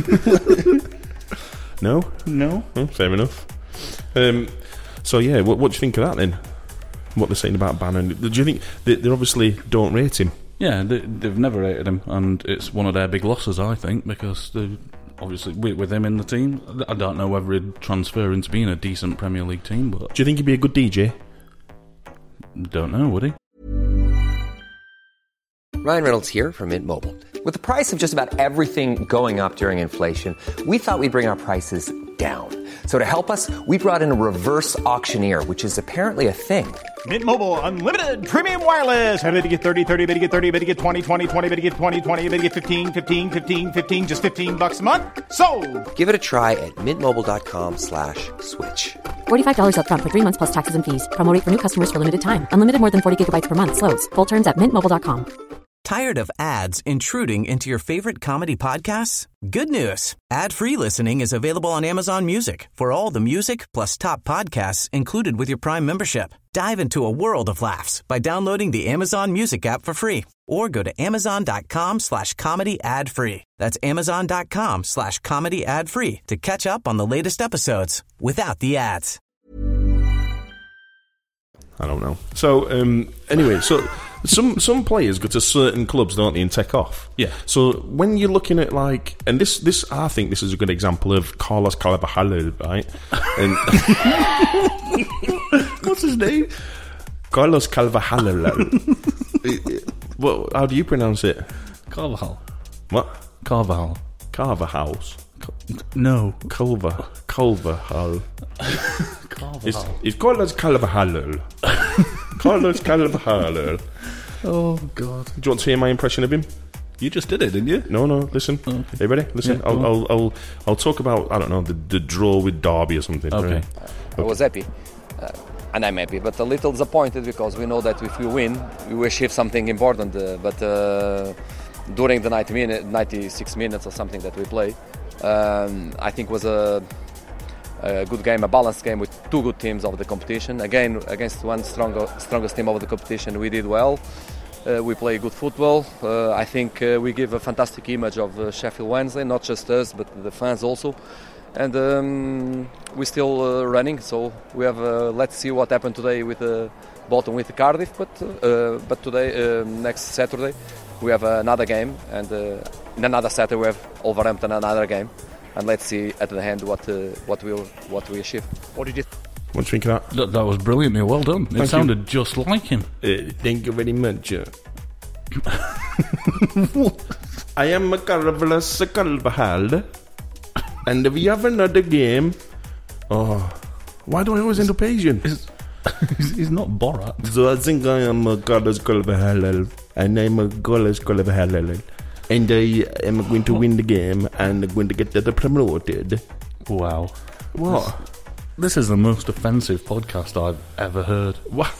No? no. Oh, fair enough. Um, so yeah, what, what do you think of that then? What they're saying about Bannon? Do you think they, they obviously don't rate him? Yeah, they, they've never rated him, and it's one of their big losses, I think, because they obviously, with, with him in the team, I don't know whether he'd transfer into being a decent Premier League team, but... Do you think he'd be a good D J? Don't know, would he? Ryan Reynolds here from Mint Mobile. With the price of just about everything going up during inflation, we thought we'd bring our prices down. So to help us, we brought in a reverse auctioneer, which is apparently a thing. Mint Mobile Unlimited Premium Wireless. How to get thirty, thirty, how to get thirty, how to get twenty, twenty, twenty, how to get twenty, twenty, how to get fifteen, fifteen, fifteen, fifteen, just fifteen bucks a month? Sold! Give it a try at mintmobile.com slash switch. forty-five dollars up front for three months plus taxes and fees. Promo rate for new customers for limited time. Unlimited more than forty gigabytes per month. Slows full terms at mint mobile dot com. Tired of ads intruding into your favorite comedy podcasts? Good news. Ad-free listening is available on Amazon Music for all the music plus top podcasts included with your Prime membership. Dive into a world of laughs by downloading the Amazon Music app for free or go to amazon.com slash comedy ad free. That's amazon.com slash comedy ad free to catch up on the latest episodes without the ads. I don't know. So, um, anyway, so some some players go to certain clubs, don't they, and take off. Yeah. So when you're looking at, like, and this, this I think this is a good example of Carlos Carvalhal, right? And what's his name? Carlos Carvalhal. What? How do you pronounce it? Carvajal. What? Carvajal. Carvahouse. No. Culver. Culverhal. Carvajal. It's, it's Carlos Carvalhal. Carlos Carvalhal. Oh, God. Do you want to hear my impression of him? You just did it, didn't you? No, no, listen. Oh, okay. Are you ready? Listen, Yeah, I'll, go I'll, I'll, I'll talk about, I don't know, the, the draw with Derby or something. Okay. Right? I was happy, uh, and I'm happy, but a little disappointed because we know that if we win, we will achieve something important. Uh, but uh, during the ninety minute, ninety-six minutes or something that we play, um, I think was a, a good game, a balanced game with two good teams of the competition. Again, against one stronger, strongest team of the competition, we did well. Uh, we play good football. Uh, I think uh, we give a fantastic image of uh, Sheffield Wednesday, not just us, but the fans also. And um, we're still uh, running, so we have. Uh, let's see what happened today with the bottom with Cardiff. But uh, but today, uh, next Saturday, we have another game, and uh, in another Saturday we have Wolverhampton another game, and let's see at the end what uh, what we what we achieve. What did you? What do you think of that? That, that was brilliant, Neil. Well done. Thank it sounded you. just like him. Uh, thank you very much. Uh. I am a Carlos Carvalhal, and we have another game. Oh, why do I always end up Asian? He's, he's not Borat. So I think I am a Carlos Carvalhal, and I'm a Carlos Carvalhal, and I am going to win the game, and I'm going to get the promoted. Wow. What? This, this is the most offensive podcast I've ever heard. What?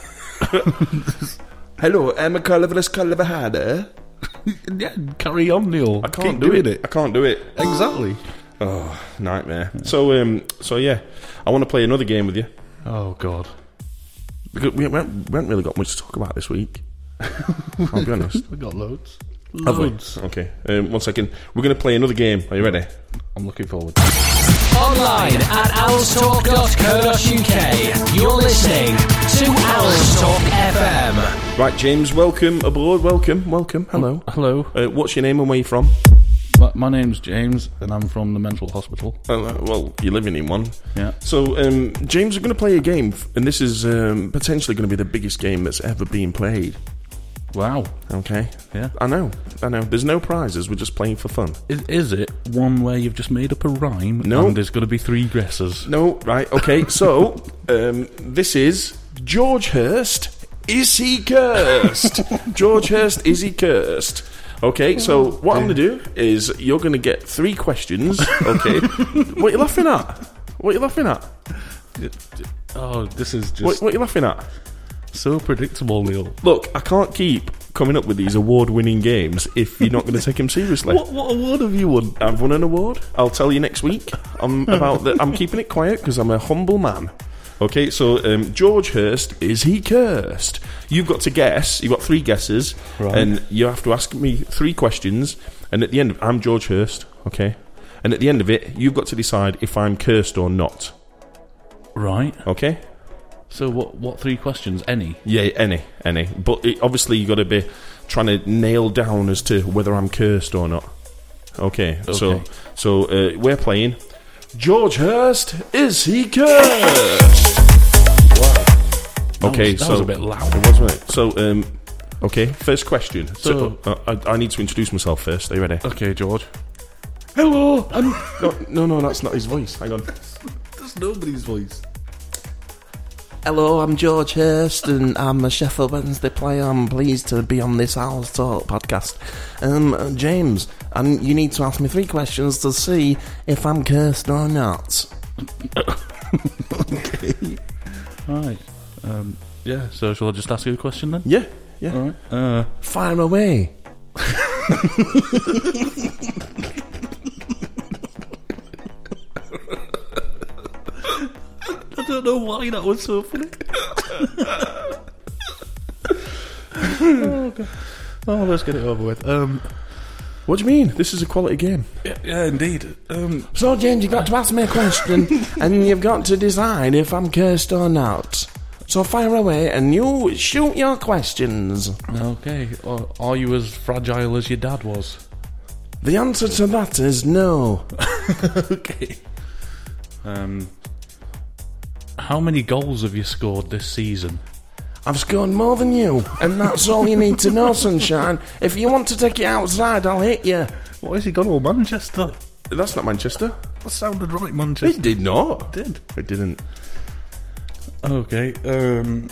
Hello, I'm a Carlos Carvalhal. Yeah, carry on, Neil. I can't Keep do doing it. I can't do it. Exactly. Oh, nightmare. So, um, so yeah, I want to play another game with you. Oh, God. Because we haven't, we haven't really got much to talk about this week. I'll be honest. We got loads. Have we? Loads. Okay. Um, one second. We're going to play another game. Are you ready? I'm looking forward. Online at owls talk dot co dot uk. You're listening to Owls Talk F M. Right, James. Welcome aboard. Welcome. Welcome. Hello. Oh, hello. Uh, what's your name and where you from? My, my name's James, and I'm from the mental hospital. Uh, well, you're living in one. Yeah. So, um, James, we're going to play a game, and this is um, potentially going to be the biggest game that's ever been played. Wow. Okay. Yeah. I know. I know. There's no prizes. We're just playing for fun. Is, is it one where you've just made up a rhyme? No. And there's going to be three guesses? No. Right. Okay. So, um, this is George Hurst. Is he cursed? George Hurst. Is he cursed? Okay. So what I'm going to do is you're going to get three questions. Okay. What are you laughing at? What are you laughing at? Oh, this is just What, what are you laughing at? so predictable, Neil. Look, I can't keep coming up with these award-winning games if you're not going to take them seriously. What, what award have you won? I've won an award. I'll tell you next week. I'm about the, I'm keeping it quiet because I'm a humble man. Okay, so um, George Hurst, is he cursed? You've got to guess. You've got three guesses, Right. and you have to ask me three questions. And at the end, of, I'm George Hurst. Okay, and at the end of it, you've got to decide if I'm cursed or not. Right. Okay. So what? What three questions? Any? Yeah, any, any. But it, obviously, you got to be trying to nail down as to whether I'm cursed or not. Okay, Okay. so so uh, we're playing George Hurst, is he cursed? That Okay, was, that so was a bit loud. It was, wasn't it? So, um, okay, first question. So, So- uh, I, I need to introduce myself first. Are you ready? Okay, George. Hello. I'm no, no, no, that's not his voice. Hang on. That's nobody's voice. Hello, I'm George Hurst, and I'm a Sheffield Wednesday player. I'm pleased to be on this Owls Talk podcast. Um, uh, James, and you need to ask me three questions to see if I'm cursed or not. Okay. Right. Um, yeah, so shall I just ask you a question then? Yeah, yeah. All right. Uh, Fire away. I don't know why that was so funny. oh, okay. Oh, let's get it over with. Um, What do you mean? This is a quality game. yeah, yeah indeed. Um, So, James, you've got to ask me a question, and you've got to decide if I'm cursed or not. So fire away, and you shoot your questions. okay. Are, are you as fragile as your dad was? The answer to that is no. Okay. Um, how many goals have you scored this season? I've scored more than you, and that's all you need to know, sunshine. If you want to take it outside, I'll hit you. What has he got all Manchester? That's not Manchester. That sounded right, Manchester. It did not. It did. It didn't. Okay. Um,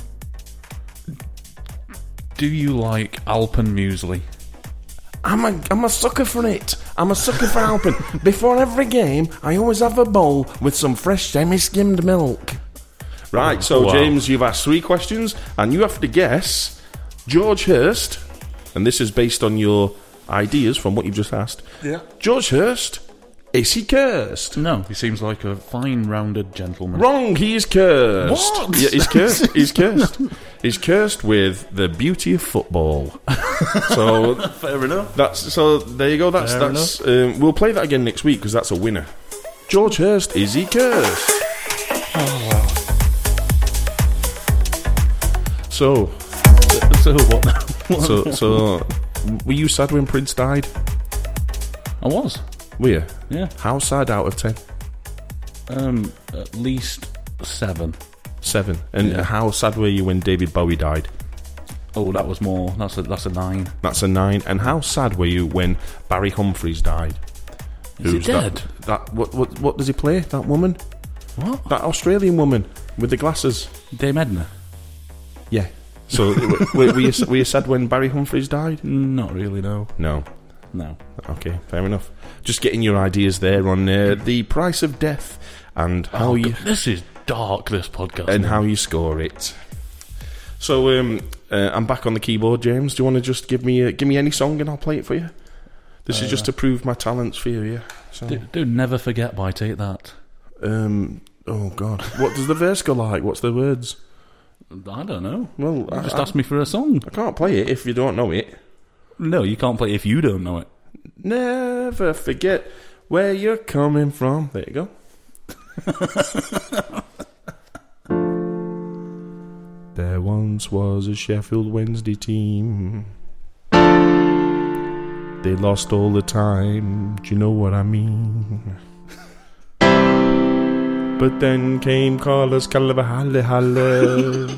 do you like Alpenmuesli? I'm a, I'm a sucker for it. I'm a sucker for Alpen. Before every game, I always have a bowl with some fresh semi-skimmed milk. Right, so Wow. James, you've asked three questions, and you have to guess George Hurst, and this is based on your ideas from what you've just asked. Yeah. George Hurst, is he cursed? No, he seems like a fine, rounded gentleman. Wrong, he is cursed. What? Yeah, he's cursed. He's cursed. He's cursed with the beauty of football. So Fair enough. that's so. There you go. That's Fair that's. Um, we'll play that again next week because that's a winner. George Hurst, is he cursed? So, So what? what so, so, were you sad when Prince died? I was. Were you? Yeah. How sad out of ten? Um, at least seven. Seven. And Yeah. how sad were you when David Bowie died? Oh, that was more. That's a that's a nine. That's a nine. And how sad were you when Barry Humphries died? Is he dead? That, that what, what what does he play? That woman? What? That Australian woman with the glasses? Dame Edna? Yeah. So were, were, you, were you sad when Barry Humphries died? Not really. No. No. No. Okay, fair enough. Just getting your ideas there on uh, the price of death and how Oh, you God, this is dark. This podcast. and man. how you score it. So um, uh, I'm back on the keyboard, James. Do you want to just give me a, give me any song and I'll play it for you? This is just to prove my talents for you, yeah. So, Dude, dude, never forget by Take That. um, oh God, what does the verse go like? What's the words? I don't know. Well, You I, just I, asked me for a song. I can't play it if you don't know it. No, you can't play it if you don't know it. Never forget where you're coming from. There you go. There once was a Sheffield Wednesday team. They lost all the time, do you know what I mean? But then came Carlos Carvalhal.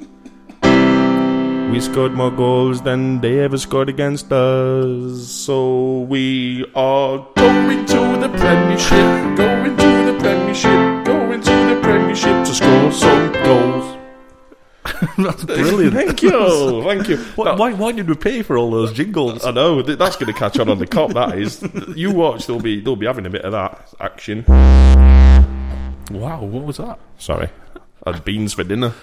We scored more goals than they ever scored against us. So we are going to the Premiership, going to the Premiership, going to the Premiership to score some goals. That's brilliant. Thank you, thank you. Why, That- why, why did we pay for all those jingles? I know th- that's going to catch on on the cop. That is. You watch, they'll be they'll be having a bit of that action. Wow, what was that? Sorry, I had beans for dinner.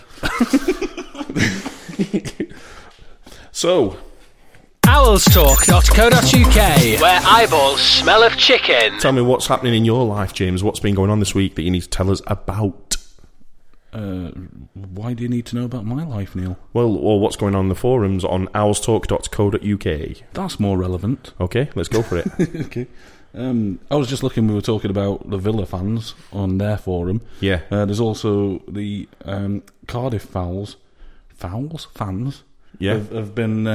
So, owls talk dot co dot U K, where eyeballs smell of chicken. tell me what's happening in your life, James. What's been going on this week that you need to tell us about? Uh, why do you need to know about my life, Neil? Well, or what's going on in the forums on owls talk dot co dot U K. That's more relevant. Okay, let's go for it. Okay. Um, I was just looking, we were talking about the Villa fans on their forum. Yeah. Uh, there's also the um, Cardiff Fowls, Fowls? Fans? Yeah. Have, have been uh,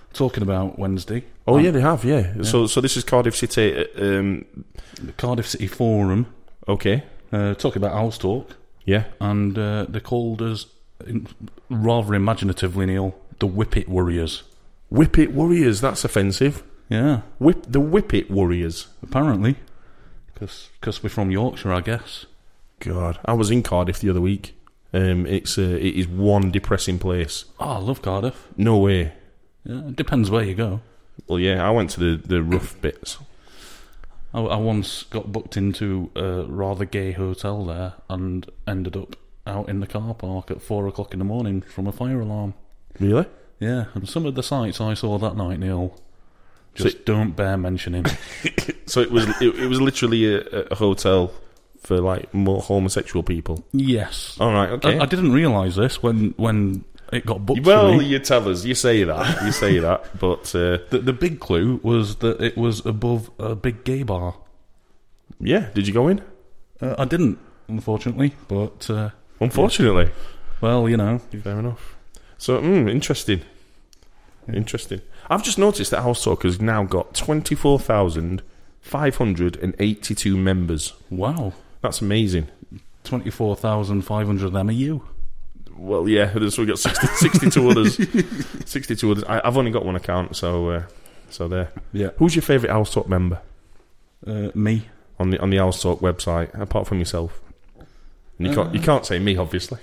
talking about Wednesday. Oh, um, yeah, they have, yeah. yeah. So so this is Cardiff City. uh, Um, the Cardiff City Forum. Okay. Uh, talking about Owls Talk. Yeah. And uh, they called us, in, rather imaginatively, Neil, the Whippet Warriors. Whippet Warriors, that's offensive. Yeah. Whip The Whippet Warriors. Apparently. Because we're from Yorkshire, I guess. God, I was in Cardiff the other week. Um, it's uh, it is one depressing place. Oh, I love Cardiff. No way. Yeah, it depends where you go. Well, yeah, I went to the, the rough bits. I, I once got booked into a rather gay hotel there and ended up out in the car park at four o'clock in the morning from a fire alarm. Really? Yeah, and some of the sights I saw that night, Neil, just so, don't bear mentioning. So it was it, it was literally a, a hotel for like more homosexual people. Yes. All right. Okay. I, I didn't realise this when when it got booked. Well, for me. You tell us. You say that. You say that. But uh, the the big clue was that it was above a big gay bar. Yeah. Did you go in? Uh, I didn't, unfortunately. But uh, unfortunately, yeah. Well, you know, fair enough. So, mm, interesting. Yeah. Interesting. I've just noticed that House Talk has now got twenty-four thousand five hundred and eighty-two members. Wow. That's amazing. twenty-four thousand five hundred of them are you. Well, yeah, so we've got sixty, sixty-two others. sixty-two others. I, I've only got one account, so uh, so there. Yeah. Who's your favourite House Talk member? Uh, me. On the on the House Talk website, apart from yourself. And you, uh, can't, you can't say me, obviously.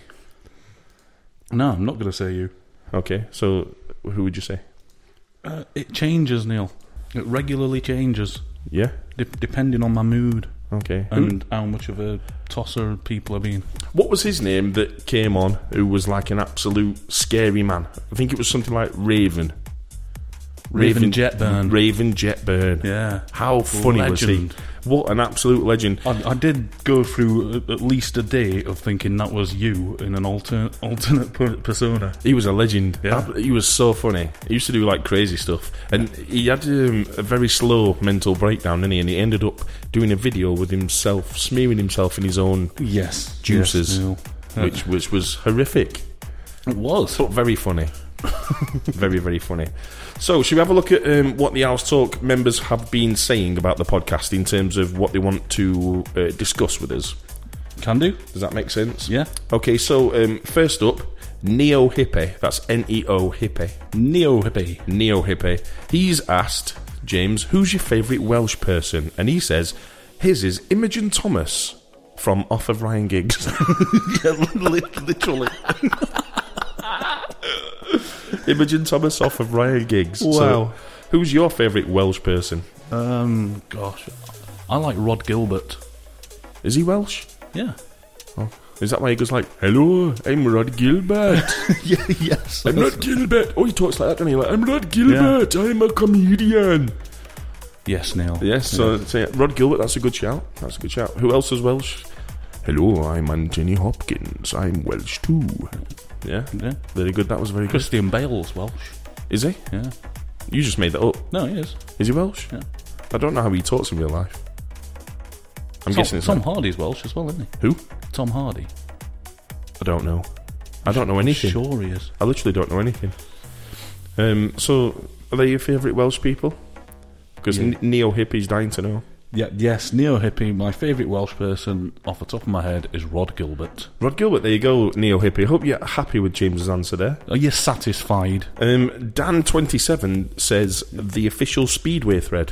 No, I'm not going to say you. Okay, so who would you say? Uh, it changes, Neil. It regularly changes. Yeah? De- depending on my mood. Okay. And who? How much of a tosser people are being. What was his name that came on who was like an absolute scary man? I think it was something like Raven. Raven, Raven Jetburn. Raven Jetburn. Yeah. How funny legend. was he? What an absolute legend. I, I did go through at least a day of thinking that was you in an alternate, alternate persona. He was a legend. Yeah. He was so funny. He used to do like crazy stuff. And he had um, a very slow mental breakdown, didn't he? And he ended up doing a video with himself, smearing himself in his own yes, juices, yes, which, which was horrific. It was. But very funny. Very, very funny. So, should we have a look at um, what the House Talk members have been saying about the podcast in terms of what they want to uh, discuss with us? Can do. Does that make sense? Yeah. Okay, so um, first up, Neo Hippie. That's N E O Hippie. Neo Hippie. Neo Hippie. He's asked, James, who's your favourite Welsh person? And he says, his is Imogen Thomas from Off of Ryan Giggs. Yeah, literally. Imogen Thomas off of Ryan Giggs. Wow. So, who's your favourite Welsh person? Um, gosh, I like Rod Gilbert. Is he Welsh? Yeah. Oh. Is that why he goes like, hello, I'm Rod Gilbert? Yeah, yes. I'm Rod Gilbert. Oh, he talks like that, doesn't he? Like, I'm Rod Gilbert. Yeah. I'm a comedian. Yes, Neil. Yes, so, yeah. so yeah, Rod Gilbert, that's a good shout. That's a good shout. Who else is Welsh? Hello, I'm Anthony Hopkins. I'm Welsh too. Yeah, yeah, very good. That was very good. Christian Bale's Welsh. Is he? Yeah. You just made that up. No, he is. Is he Welsh? Yeah. I don't know how he talks in real life. I'm Tom, guessing it's Tom like... Hardy's Welsh as well, isn't he? Who? Tom Hardy. I don't know. I don't know anything. I'm sure he is. I literally don't know anything. Um. So, are they your favourite Welsh people? Because yeah. Neo Hippie's dying to know. Yeah, yes, Neo Hippie. My favourite Welsh person off the top of my head is Rod Gilbert. Rod Gilbert, there you go, Neo Hippie. Hope you're happy with James's answer there. Are you satisfied? Um, Dan twenty-seven says the official Speedway thread.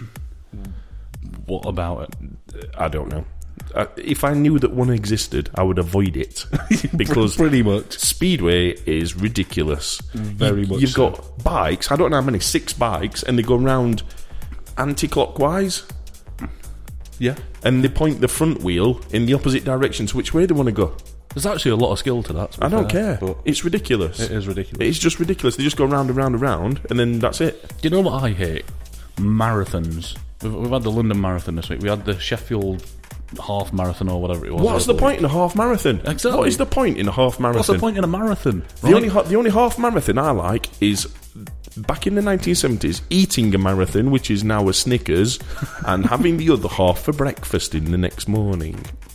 What about it? I don't know. Uh, if I knew that one existed, I would avoid it because pretty much Speedway is ridiculous. Very you, much. You've so. got bikes. I don't know how many. Six bikes, and they go round anti-clockwise. Yeah. And they point the front wheel in the opposite direction to which way they want to go. There's actually a lot of skill to that. To I don't fair, care. It's ridiculous. It is ridiculous. It's just ridiculous. They just go round and round and round, and then that's it. Do you know what I hate? Marathons. We've, we've had the London Marathon this week. We had the Sheffield half marathon or whatever it was. What's the point in a half marathon? Exactly. What is the point in a half marathon? What's the point in a marathon? The right? only the only half marathon I like is back in the nineteen seventies, eating a marathon, which is now a Snickers, and having the other half for breakfast in the next morning.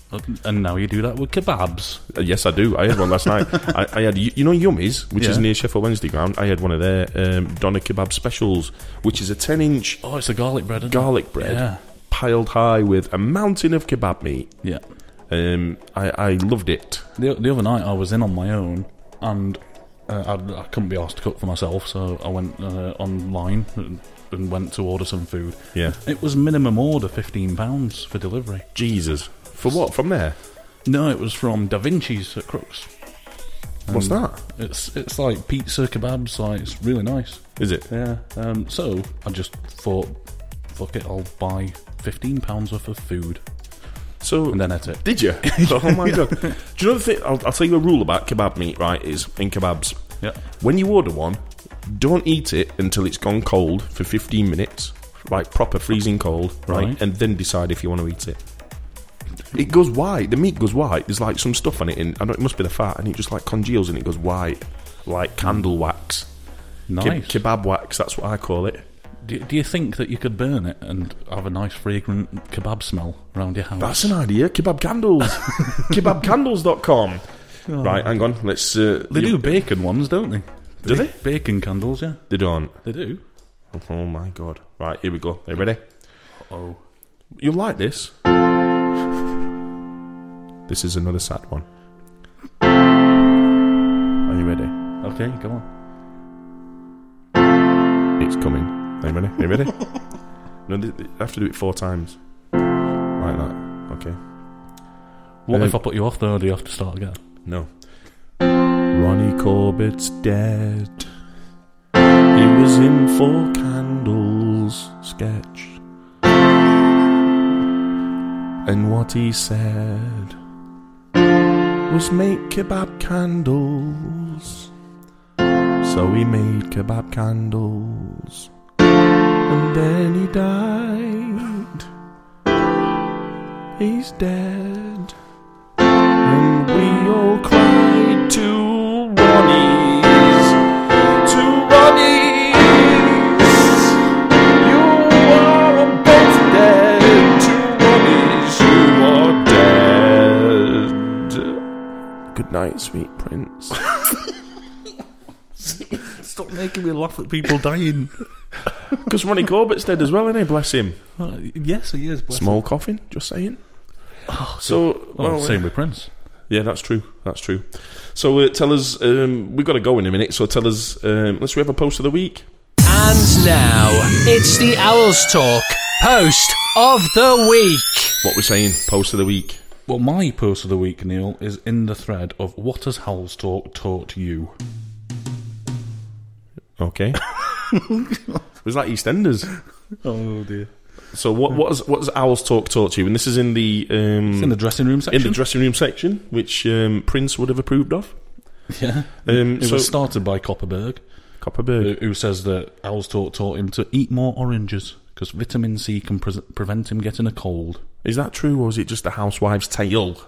And now you do that with kebabs. Uh, yes, I do. I had one last night. I, I had, you know, Yummies, which Yeah. is near Sheffield Wednesday ground. I had one of their um, doner kebab specials, which is a ten-inch Oh, it's a garlic bread, isn't garlic it? bread Yeah. piled high with a mountain of kebab meat. Yeah. Um, I, I loved it. The, the other night I was in on my own, and uh, I, I couldn't be asked to cook for myself, so I went uh, online and, and went to order some food. Yeah. It was minimum order fifteen pounds for delivery. Jesus. For what? From there? No, it was from Da Vinci's at Crooks. What's Um, that? It's it's like pizza kebabs. Like it's really nice. Is it? Yeah. Um, so I just thought, fuck it, I'll buy fifteen pounds worth of food. So and then ate it. Did you? Oh my god! Do you know the thing? I'll, I'll tell you a rule about kebab meat. Right? Is in kebabs. Yeah. When you order one, don't eat it until it's gone cold for fifteen minutes, like proper freezing cold, right? Right. And then decide if you want to eat it. It goes white. The meat goes white. There's like some stuff on it, and I don't. It must be the fat, and it just like congeals and it goes white, like candle wax. Nice. Ke- kebab wax. That's what I call it. Do, do you think that you could burn it and have a nice fragrant kebab smell around your house? That's an idea. Kebab candles. kebab candles dot com. Oh. Right, hang on. Let's. Uh, They you- do bacon ones, don't they? Do they? Bacon candles, yeah. They don't. They do. Oh my god. Right, here we go. Are you ready? Oh. You'll like this. This is another sad one. Are you ready? Okay, go on. It's coming. Are you ready? Are you ready? No, th- th- I have to do it four times. Like that. Okay. What Uh, if I put you off though, or do you have to start again? No. Ronnie Corbett's dead. He was in Four Candles sketch. And what he said was make kebab candles. So he made kebab candles. And then he died. He's dead. And we all cried to Ronnie's. To Ronnie's. You are both dead. To Ronnie's. You are dead. Good night, sweet prince. Stop making me laugh at people dying. Because Ronnie Corbett's dead as well, isn't he? Bless him. Uh, yes, he is. bless Small him. coffin, just saying. So, Well, well, same with Prince. Yeah, that's true. That's true. So uh, tell us, um, we've got to go in a minute, so tell us, um, let's we have a post of the week. And now, it's the Owls Talk Post of the Week. What we're saying, post of the week. Well, my post of the week, Neil, is in the thread of what has Howls Talk taught you? Okay. It was like EastEnders. Oh dear. So what what has, what has Owls Talk taught you? And this is in the... Um, It's in the dressing room section. In the dressing room section, which um, Prince would have approved of. Yeah. Um, it so- was started by Copperberg, Copperberg. who says that Owls Talk taught him to eat more oranges because vitamin C can pre- prevent him getting a cold. Is that true, or is it just a housewife's tale?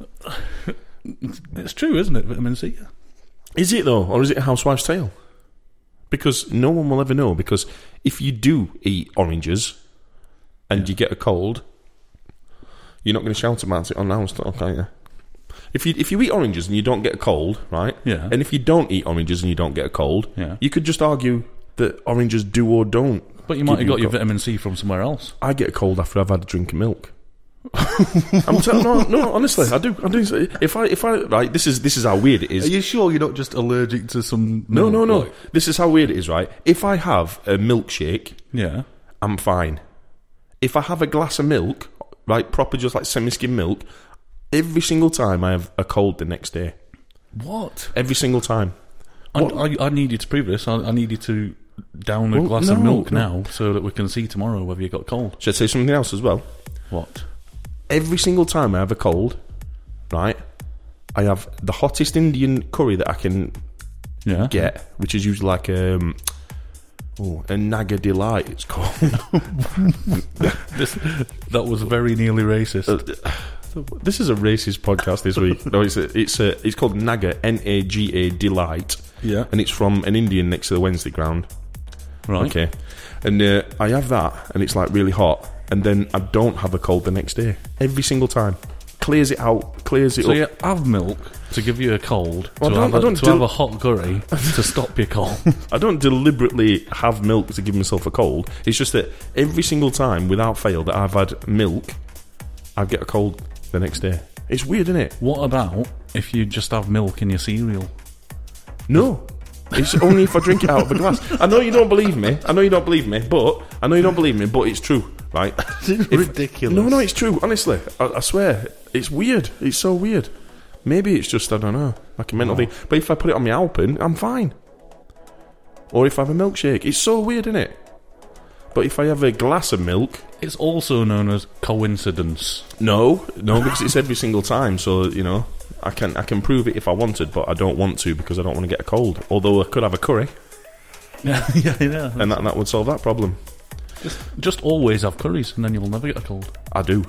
It's true, isn't it? Vitamin C. Is it, though, or is it a housewife's tale? Because no one will ever know, because if you do eat oranges and Yeah. you get a cold, you're not going to shout about it on House Talk, are you? If you if you eat oranges and you don't get a cold, right? Yeah. And if you don't eat oranges and you don't get a cold, Yeah. you could just argue that oranges do or don't. But you might give have got a your cold. vitamin C from somewhere else. I get a cold after I've had a drink of milk. I'm telling no, no, honestly, I do. I do. If I, if I, right, this is this is how weird it is. Are you sure you're not just allergic to some? No, no, no. Like- This is how weird it is, right? If I have a milkshake, Yeah. I'm fine. If I have a glass of milk, right, proper just like semi-skim milk, every single time I have a cold the next day. What? Every single time. I, What? I, I need you to prove this. I, I need you to down a Well, glass of no, milk no. now so that we can see tomorrow whether you got cold. Should I say something else as well? What? Every single time I have a cold, right, I have the hottest Indian curry that I can Yeah. get, which is usually like um, oh, a Naga Delight, it's called. This, that was very nearly racist. This is a racist podcast this week. No, it's a, it's a, it's called Naga, N A G A Delight. Yeah. And it's from an Indian next to the Wednesday ground. Right. Okay. And uh, I have that, and it's like really hot, and then I don't have a cold the next day. Every single time. clears it out, clears it So up. you have milk to give you a cold, Well, to, I don't- have, I a, don't to do- have a hot curry to stop your cold. I don't deliberately have milk to give myself a cold. It's just that every single time, without fail, that I've had milk, I get a cold the next day. It's weird, isn't it? What about if you just have milk in your cereal? No. It's only if I drink it out of a glass. I know you don't believe me. I know you don't believe me, but I know you don't believe me, but it's true, right? If- ridiculous. No, no, it's true. Honestly, I, I swear, it's weird. It's so weird. Maybe it's just I don't know, like a mental Oh. thing. But if I put it on my Alpen, I'm fine. Or if I have a milkshake, it's so weird, isn't it? But if I have a glass of milk, It's also known as coincidence. no, no, because it's every single time. So you know, I can I can prove it if I wanted, but I don't want to because I don't want to get a cold. Although I could have a curry, Yeah, yeah, yeah. and that that would solve that problem. Just, just always have curries, and then you'll never get a cold. I do.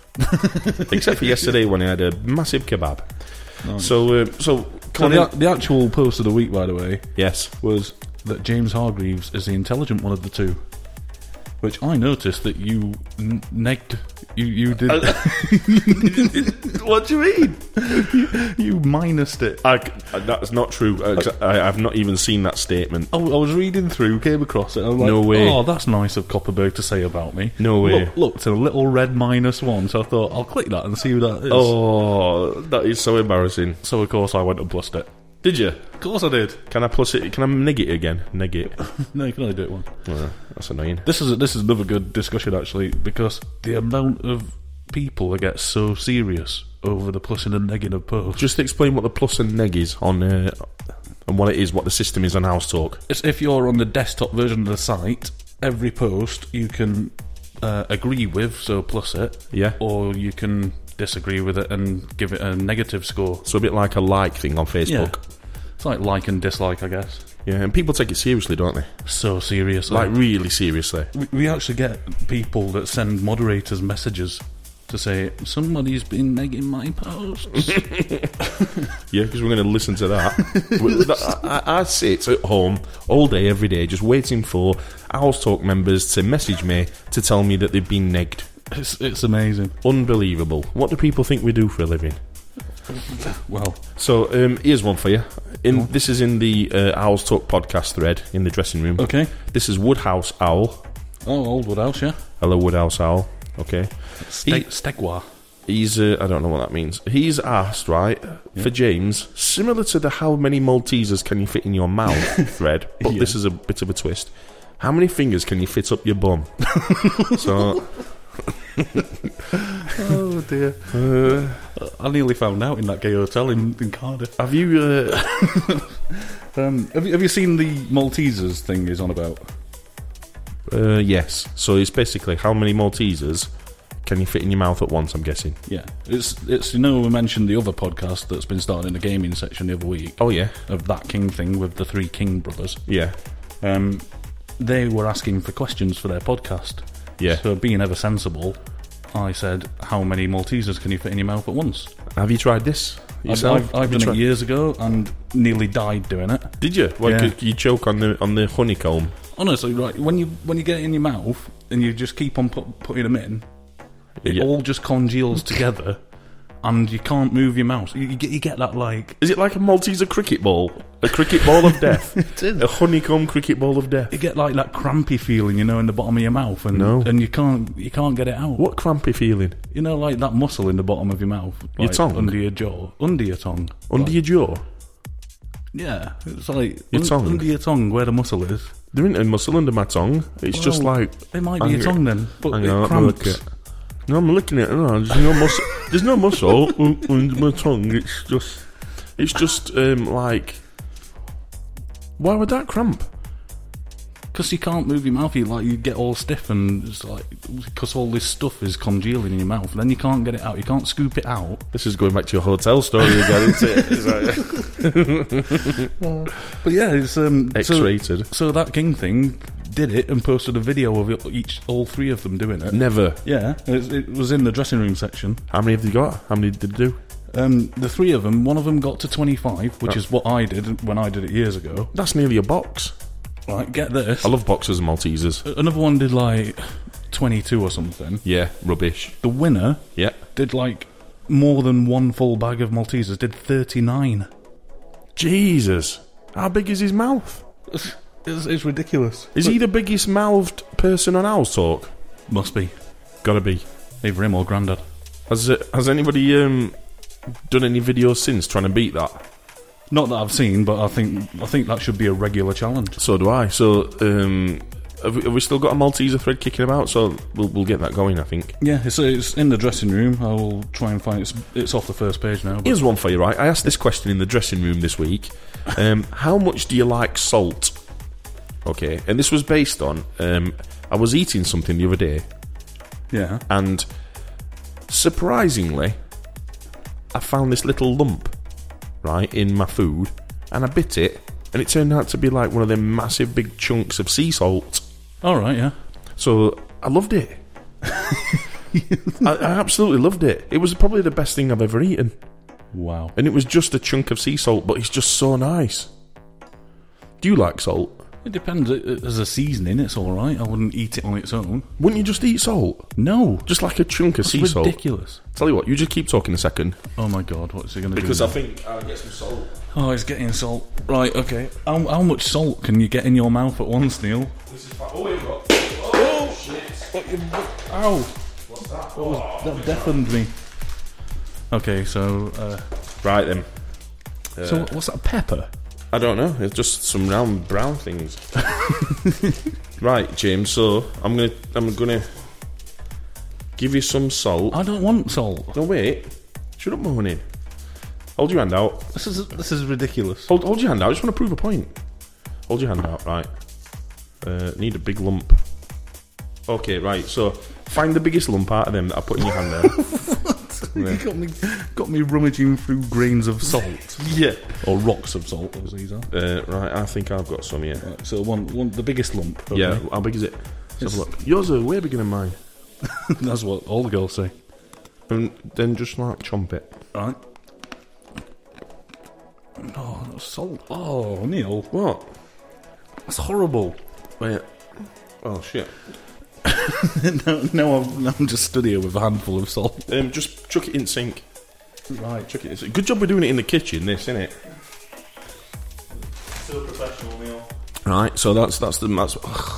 Except for yesterday when I had a massive kebab. Nice. So, uh, so, So come the, on the actual post of the week, by the way, yes, was that James Hargreaves is the intelligent one of the two. Which I noticed that you n- negged. You you did. what do you mean? you, you minused it. I, that's not true. Uh, 'cause I, I've not even seen that statement. I, I was reading through, came across it. I was like, No way. Oh, that's nice of Copperberg to say about me. No way. Look, looked a little red minus one, so I thought I'll click that and see who that is. Oh, that is so embarrassing. So of course I went and plussed it. Did you? Of course I did. Can I plus it? Can I neg it again? Neg it. No, you can only do it once. Oh, that's annoying. This is this is another good discussion actually, because the amount of people that get so serious over the plussing and negging of posts. Just explain what the plus and neg is on, uh, and what it is, what the system is on House Talk. It's if you're on the desktop version of the site, every post you can uh, agree with, so plus it, Yeah. or you can disagree with it and give it a negative score. So a bit like a like thing on Facebook. Yeah. It's like like and dislike, I guess. Yeah, and people take it seriously, don't they? So serious. Like really seriously. we, we actually get people that send moderators messages to say somebody's been negging my posts. Yeah, because we're going to listen to that. We- that- I, I sit at home all day, every day, just waiting for Owls Talk members to message me to tell me that they've been negged. It's it's amazing. Unbelievable. What do people think we do for a living? Well, So um, here's one for you. In this is in the uh, Owls Talk podcast thread in the dressing room. okay. This is Woodhouse Owl. Oh, Old Woodhouse, yeah. Hello, Woodhouse Owl. Okay. Ste- Stegwa. He's, uh, I don't know what that means. He's asked, right, for James, similar to the how many Maltesers can you fit in your mouth thread, but Yeah. this is a bit of a twist. How many fingers can you fit up your bum? So, Oh dear. uh, I nearly found out in that gay hotel in, in Cardiff. have you, uh, Um, have, you, have you seen the Maltesers thing he's on about? uh, yes. So it's basically how many Maltesers can you fit in your mouth at once, I'm guessing. Yeah. It's, it's you know, we mentioned the other podcast that's been started in the gaming section the other week. Oh, yeah. Of that King thing with the three King brothers. Yeah. Um, they were asking for questions for their podcast. Yeah. So being ever sensible, I said, how many Maltesers can you fit in your mouth at once? Have you tried this I've, yourself? I've, I've Have you done tried- it years ago and nearly died doing it. Did you? Why, Yeah. could you choke on the on the honeycomb? Honestly, right, when you when you get it in your mouth and you just keep on put, putting them in, it Yeah. all just congeals together, and you can't move your mouth. You, you get you get that like Is it like a Malteser cricket ball? A cricket ball of death? It is. A honeycomb cricket ball of death? you get like that crampy feeling, you know, in the bottom of your mouth, and No. and you can't you can't get it out. What crampy feeling? You know, like that muscle in the bottom of your mouth, Your like, tongue? under your jaw, under your tongue, Under Like, your jaw? yeah, it's like Your un- tongue? under your tongue where the muscle is. There ain't a muscle under my tongue. It's just Well, like... it might be your Hang- tongue then, but hang it on, let me look cramps. at- No, I'm looking at it. No, there's no muscle. There's no muscle un- under my tongue. It's just... It's just, um, like... Why would that cramp? Because you can't move your mouth, you like you get all stiff, and it's like because all this stuff is congealing in your mouth, and then you can't get it out. You can't scoop it out. This is going back to your hotel story again, isn't it? It's like- But yeah, it's um, so- X-rated. So, that King thing did it and posted a video of it, each, all three of them doing it. Never. Yeah, it, it was in the dressing room section. How many have you got? How many did you do? Um, the three of them, one of them got to twenty-five, which Oh. is what I did when I did it years ago. That's nearly a box. Right, get this. I love boxers and Maltesers. Another one did like twenty-two or something. Yeah, rubbish. The winner Yeah. did like more than one full bag of Maltesers did thirty-nine. Jesus. How big is his mouth? It's, it's ridiculous. Is he the biggest mouthed person on Owls Talk? Must be. Gotta be. Either him or Grandad. Has it, has anybody um, done any videos since trying to beat that? Not that I've seen, but I think I think that should be a regular challenge. So do I. So um, have, we, have we still got a Malteser thread kicking about? So we'll, we'll get that going, I think. Yeah, it's, it's in the dressing room. I will try and find it. It's, it's off the first page now. But. Here's one for you, right? I asked this question in the dressing room this week. Um, how much do you like salt? Okay, and this was based on... Um, I was eating something the other day. Yeah. And surprisingly, I found this little lump, right, in my food, and I bit it, and it turned out to be like one of them massive big chunks of sea salt. All right, yeah. So I loved it. I, I absolutely loved it. It was probably the best thing I've ever eaten. Wow. And it was just a chunk of sea salt, but it's just so nice. Do you like salt? It depends. As a seasoning, it's all right. I wouldn't eat it on its own. Wouldn't you just eat salt? No. Just like a chunk of That's sea salt? ridiculous. Tell you what, you just keep talking a second. Oh my God, what's he going to do? Because I think I'll get some salt. Oh, he's getting salt. Right, okay. How, how much salt can you get in your mouth at once, Neil? This is oh, here we go. Oh, shit. What you, ow. What's that? What was, that deafened me. Okay, so... Uh, right then. Uh, so what's that, pepper? I don't know. It's just some round brown things. Right, James. So I'm gonna I'm gonna give you some salt. I don't want salt. No, wait. Shut up, Moaning. Hold your hand out. This is this is ridiculous. Hold hold your hand out. I just want to prove a point. Hold your hand out. Right. Uh, need a big lump. Okay. Right. So find the biggest lump out of them that I put in your hand there. You got me, got me rummaging through grains of salt. Yeah. Or rocks of salt, as these are. Uh, right, I think I've got some here. Right, so one, one, the biggest lump. Okay. Yeah, how big is it? Let's have a look. Yours are way bigger than mine. That's what all the girls say. And then just like chomp it. Right. Oh, that's salt. Oh, Neil. What? That's horrible. Wait. Oh, shit. no, no I'm, I'm just stood here with a handful of salt. Um, just chuck it in sink. Right. Chuck it in sink. Good job we're doing it in the kitchen, this, isn't it? Still professional, Neil. Right, so that's that's the... That's,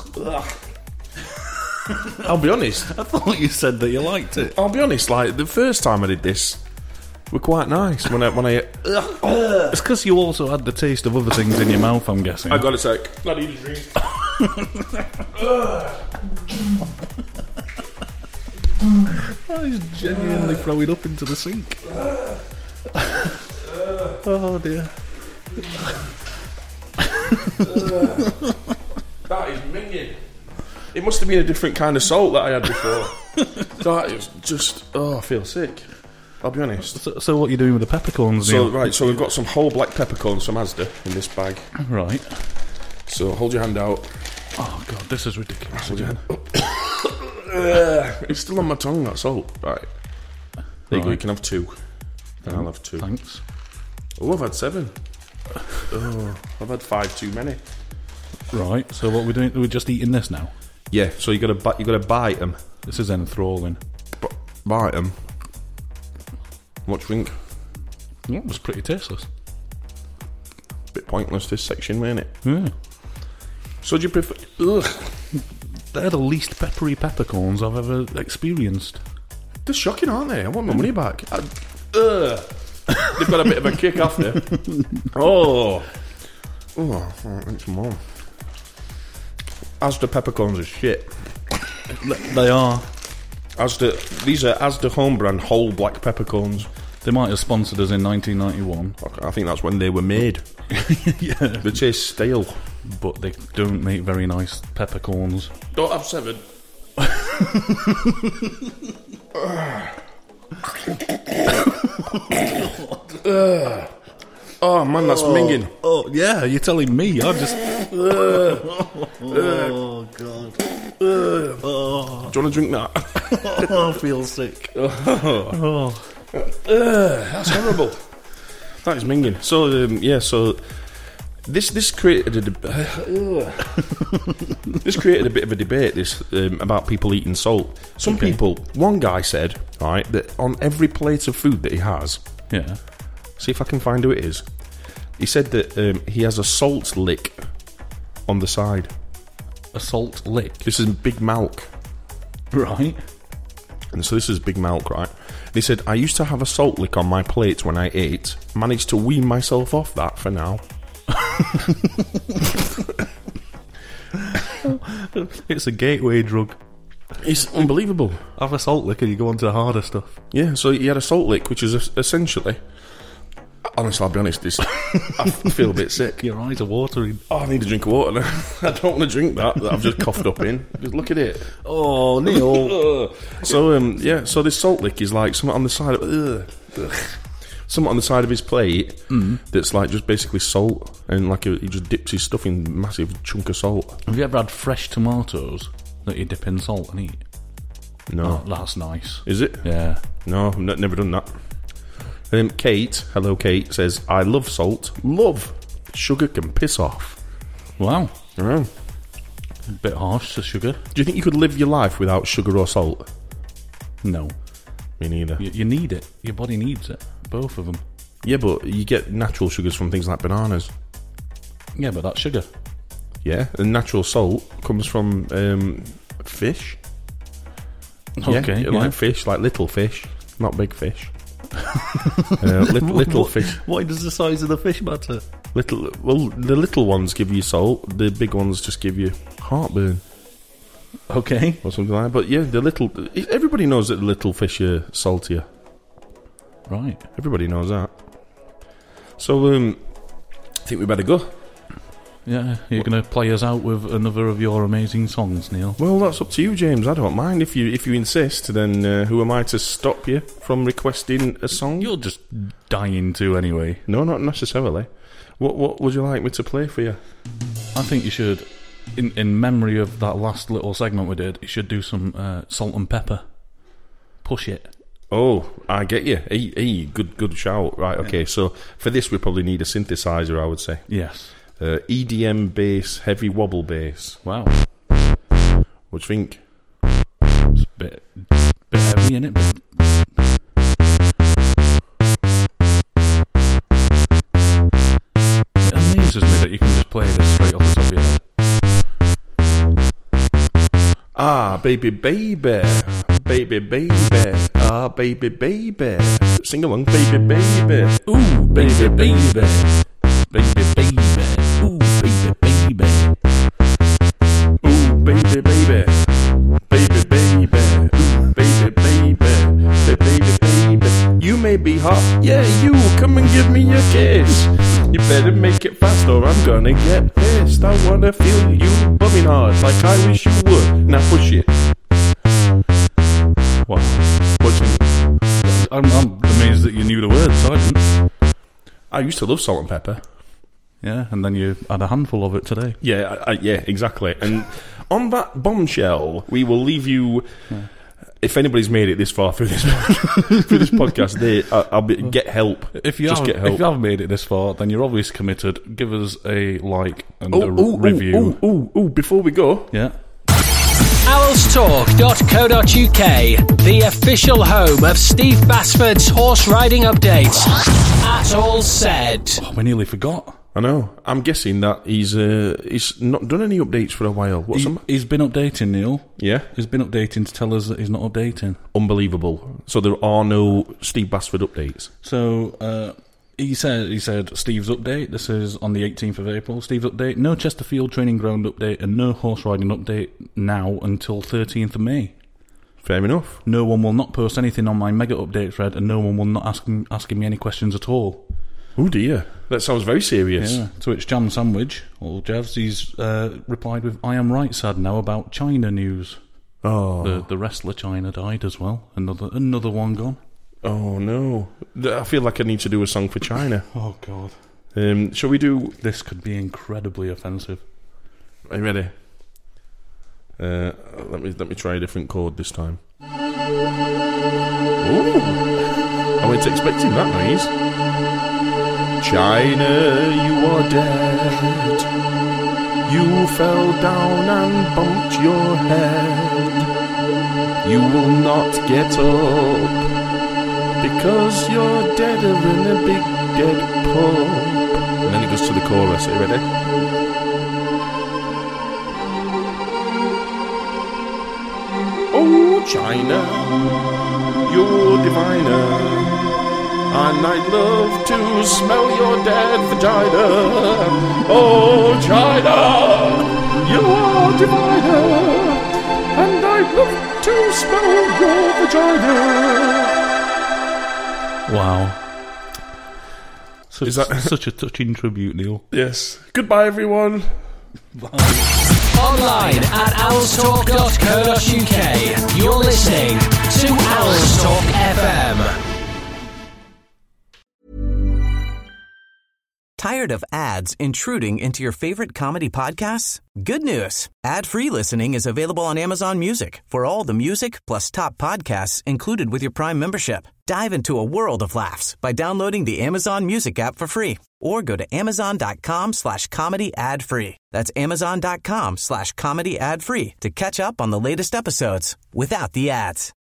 I'll be honest. I thought you said that you liked it. I'll be honest, like, the first time I did this were quite nice. When I... When I uh, it's because you also had the taste of other things in your mouth, I'm guessing. I got a sec. I need a drink. Oh, he's genuinely throwing up into the sink. Oh dear. That is minging. It must have been a different kind of salt that I had before. That is just... Oh, I feel sick. I'll be honest. So, so what are you doing with the peppercorns? So, Neil? right, so we've got some whole black peppercorns from Asda in this bag. Right. So hold your hand out. Oh god, this is ridiculous. Hold your hand. uh, it's still on my tongue, that salt. Right. There you right. go, you can have two. Then I'll have two. Thanks. Oh, I've had seven. Oh, I've had five too many. Right, so what we're doing, we're just eating this now? Yeah, so you got to you got to bite them. This is enthralling. B- bite them. What do you think? Yeah, it was pretty tasteless. Bit pointless, this section, wasn't it? Yeah. So do you prefer... Ugh. They're the least peppery peppercorns I've ever experienced. They're shocking, aren't they? I want my money back. I, ugh. They've got a bit of a kick after. Oh. Oh, I some more. Asda peppercorns are shit. They are. Asda, these are Asda home brand whole black peppercorns. They might have sponsored us in nineteen ninety-one. I think that's when they were made. Yeah. They taste stale. But they don't make very nice peppercorns. Don't have seven. uh. Oh man, that's oh, minging. Oh yeah, you're telling me. I just. Uh, oh god. Uh, oh. Do you want to drink that? I feel sick. Oh. Oh. Uh, that's horrible. That is minging. So um, yeah, so This this created a deb- this created a bit of a debate. This um, about people eating salt. Some Okay. people, one guy said, right, that on every plate of food that he has, Yeah. see if I can find who it is. He said that um, he has a salt lick on the side. A salt lick. This is Big Malk, Right. and so this is Big Malk, right? And he said, I used to have a salt lick on my plate when I ate. Managed to wean myself off that for now. It's a gateway drug. It's unbelievable. Have a salt lick and you go on to the harder stuff. Yeah, so he had a salt lick, which is es- essentially... Honestly, I'll be honest, this, I feel a bit sick. Your eyes are watering. Oh, I need a drink of water now. I don't want to drink that, that I've just coughed up in. Just look at it. Oh, Neil. So, um, yeah, so this salt lick is like something on the side of... Ugh, ugh. Something on the side of his plate Mm. that's like just basically salt, and like a, he just dips his stuff in a massive chunk of salt. Have you ever had fresh tomatoes that you dip in salt and eat? No. Oh, that's nice. Is it? Yeah. No, I've n- never done that. Um, Kate, hello Kate, says, I love salt. Love. Sugar can piss off. Wow. Oh. A bit harsh to sugar. Do you think you could live your life without sugar or salt? No. Me neither. You, you need it. Your body needs it. Both of them. Yeah, but you get natural sugars from things like bananas. Yeah, but that's sugar. Yeah, and natural salt comes from um, fish. Okay, yeah, yeah. like fish, like little fish, not big fish. uh, li- little What- fish. Why does the size of the fish matter? Little. Well, the little ones give you salt. The big ones just give you heartburn Okay. or something like that. But yeah, the little. Everybody knows that the little fish are saltier. Right. Everybody knows that. So, um, I think we better go. Yeah, you're going to play us out with another of your amazing songs, Neil. Well, that's up to you, James. I don't mind if you if you insist. Then uh, who am I to stop you from requesting a song? You're just dying to anyway. No, not necessarily. What what would you like me to play for you? I think you should, in in memory of that last little segment we did, you should do some uh, salt and pepper. Push it. Oh, I get you. Hey, hey, good good shout. Right, okay. Yeah. So for this, we probably need a synthesizer, I would say. Yes. Uh, E D M bass, heavy wobble bass. Wow. What do you think? It's a bit, bit heavy, innit? But it amazes me that you can just play this straight off the top of your head. Ah, baby, baby, baby, baby, ah, baby, baby. Sing along, baby, baby. Ooh, baby, baby, baby, baby. Ooh, baby, baby. Ooh, baby, baby. Baby, baby. Ooh, baby, baby. Baby, baby. You may be hot. Yeah, you. Come and give me a kiss. You better make it fast or I'm gonna get pissed. I wanna feel you bumming hard like I wish you would. Now push it. What? What's it? I'm, I'm amazed that you knew the words. I didn't. I used to love salt and pepper. Yeah, and then you had a handful of it today. Yeah, I, I, yeah, exactly. And on that bombshell, we will leave you. Yeah. If anybody's made it this far through this through this podcast, they, I, I'll be, get help. If you Just have, get help. if you have made it this far, then you're obviously committed. Give us a like and oh, a oh, review. Oh, oh, oh! Before we go, yeah. owls talk dot co dot U K, the official home of Steve Basford's horse riding updates. At all said. Oh, we nearly forgot. I know. I'm guessing that he's uh, he's not done any updates for a while. What's he, some? He's been updating, Neil. Yeah, he's been updating to tell us that he's not updating. Unbelievable. So there are no Steve Basford updates. So uh, he said he said Steve's update. This is on the eighteenth of April. Steve's update. No Chesterfield training ground update and no horse riding update now until thirteenth of May. Fair enough. No one will not post anything on my mega update thread, and no one will not ask asking me any questions at all. Oh dear, that sounds very serious. Yeah. To which Jam Sandwich, or Jevs, he's uh, replied with, I am right sad now about China news. Oh. The the wrestler China died as well. Another another one gone. Oh no. I feel like I need to do a song for China. Oh God. Um, shall we do... This could be incredibly offensive. Are you ready? Uh, let me let me try a different chord this time. Ooh. I wasn't expecting that noise. China, you are dead. You fell down and bumped your head. You will not get up, because you're deader than a big dead pup. And then it goes to the chorus. Are you ready? Oh, China, you're diviner, and I'd love to smell your dead vagina. Oh, China, you are diviner, and I'd love to smell your vagina. Wow. Such, Is that such a touching tribute, Neil? Yes. Goodbye, everyone. Online at owls talk dot co dot uk. You're listening to Owls Talk F M. Tired of ads intruding into your favorite comedy podcasts? Good news. Ad-free listening is available on Amazon Music for all the music plus top podcasts included with your Prime membership. Dive into a world of laughs by downloading the Amazon Music app for free or go to amazon.com slash comedy ad free. That's amazon.com slash comedy ad free to catch up on the latest episodes without the ads.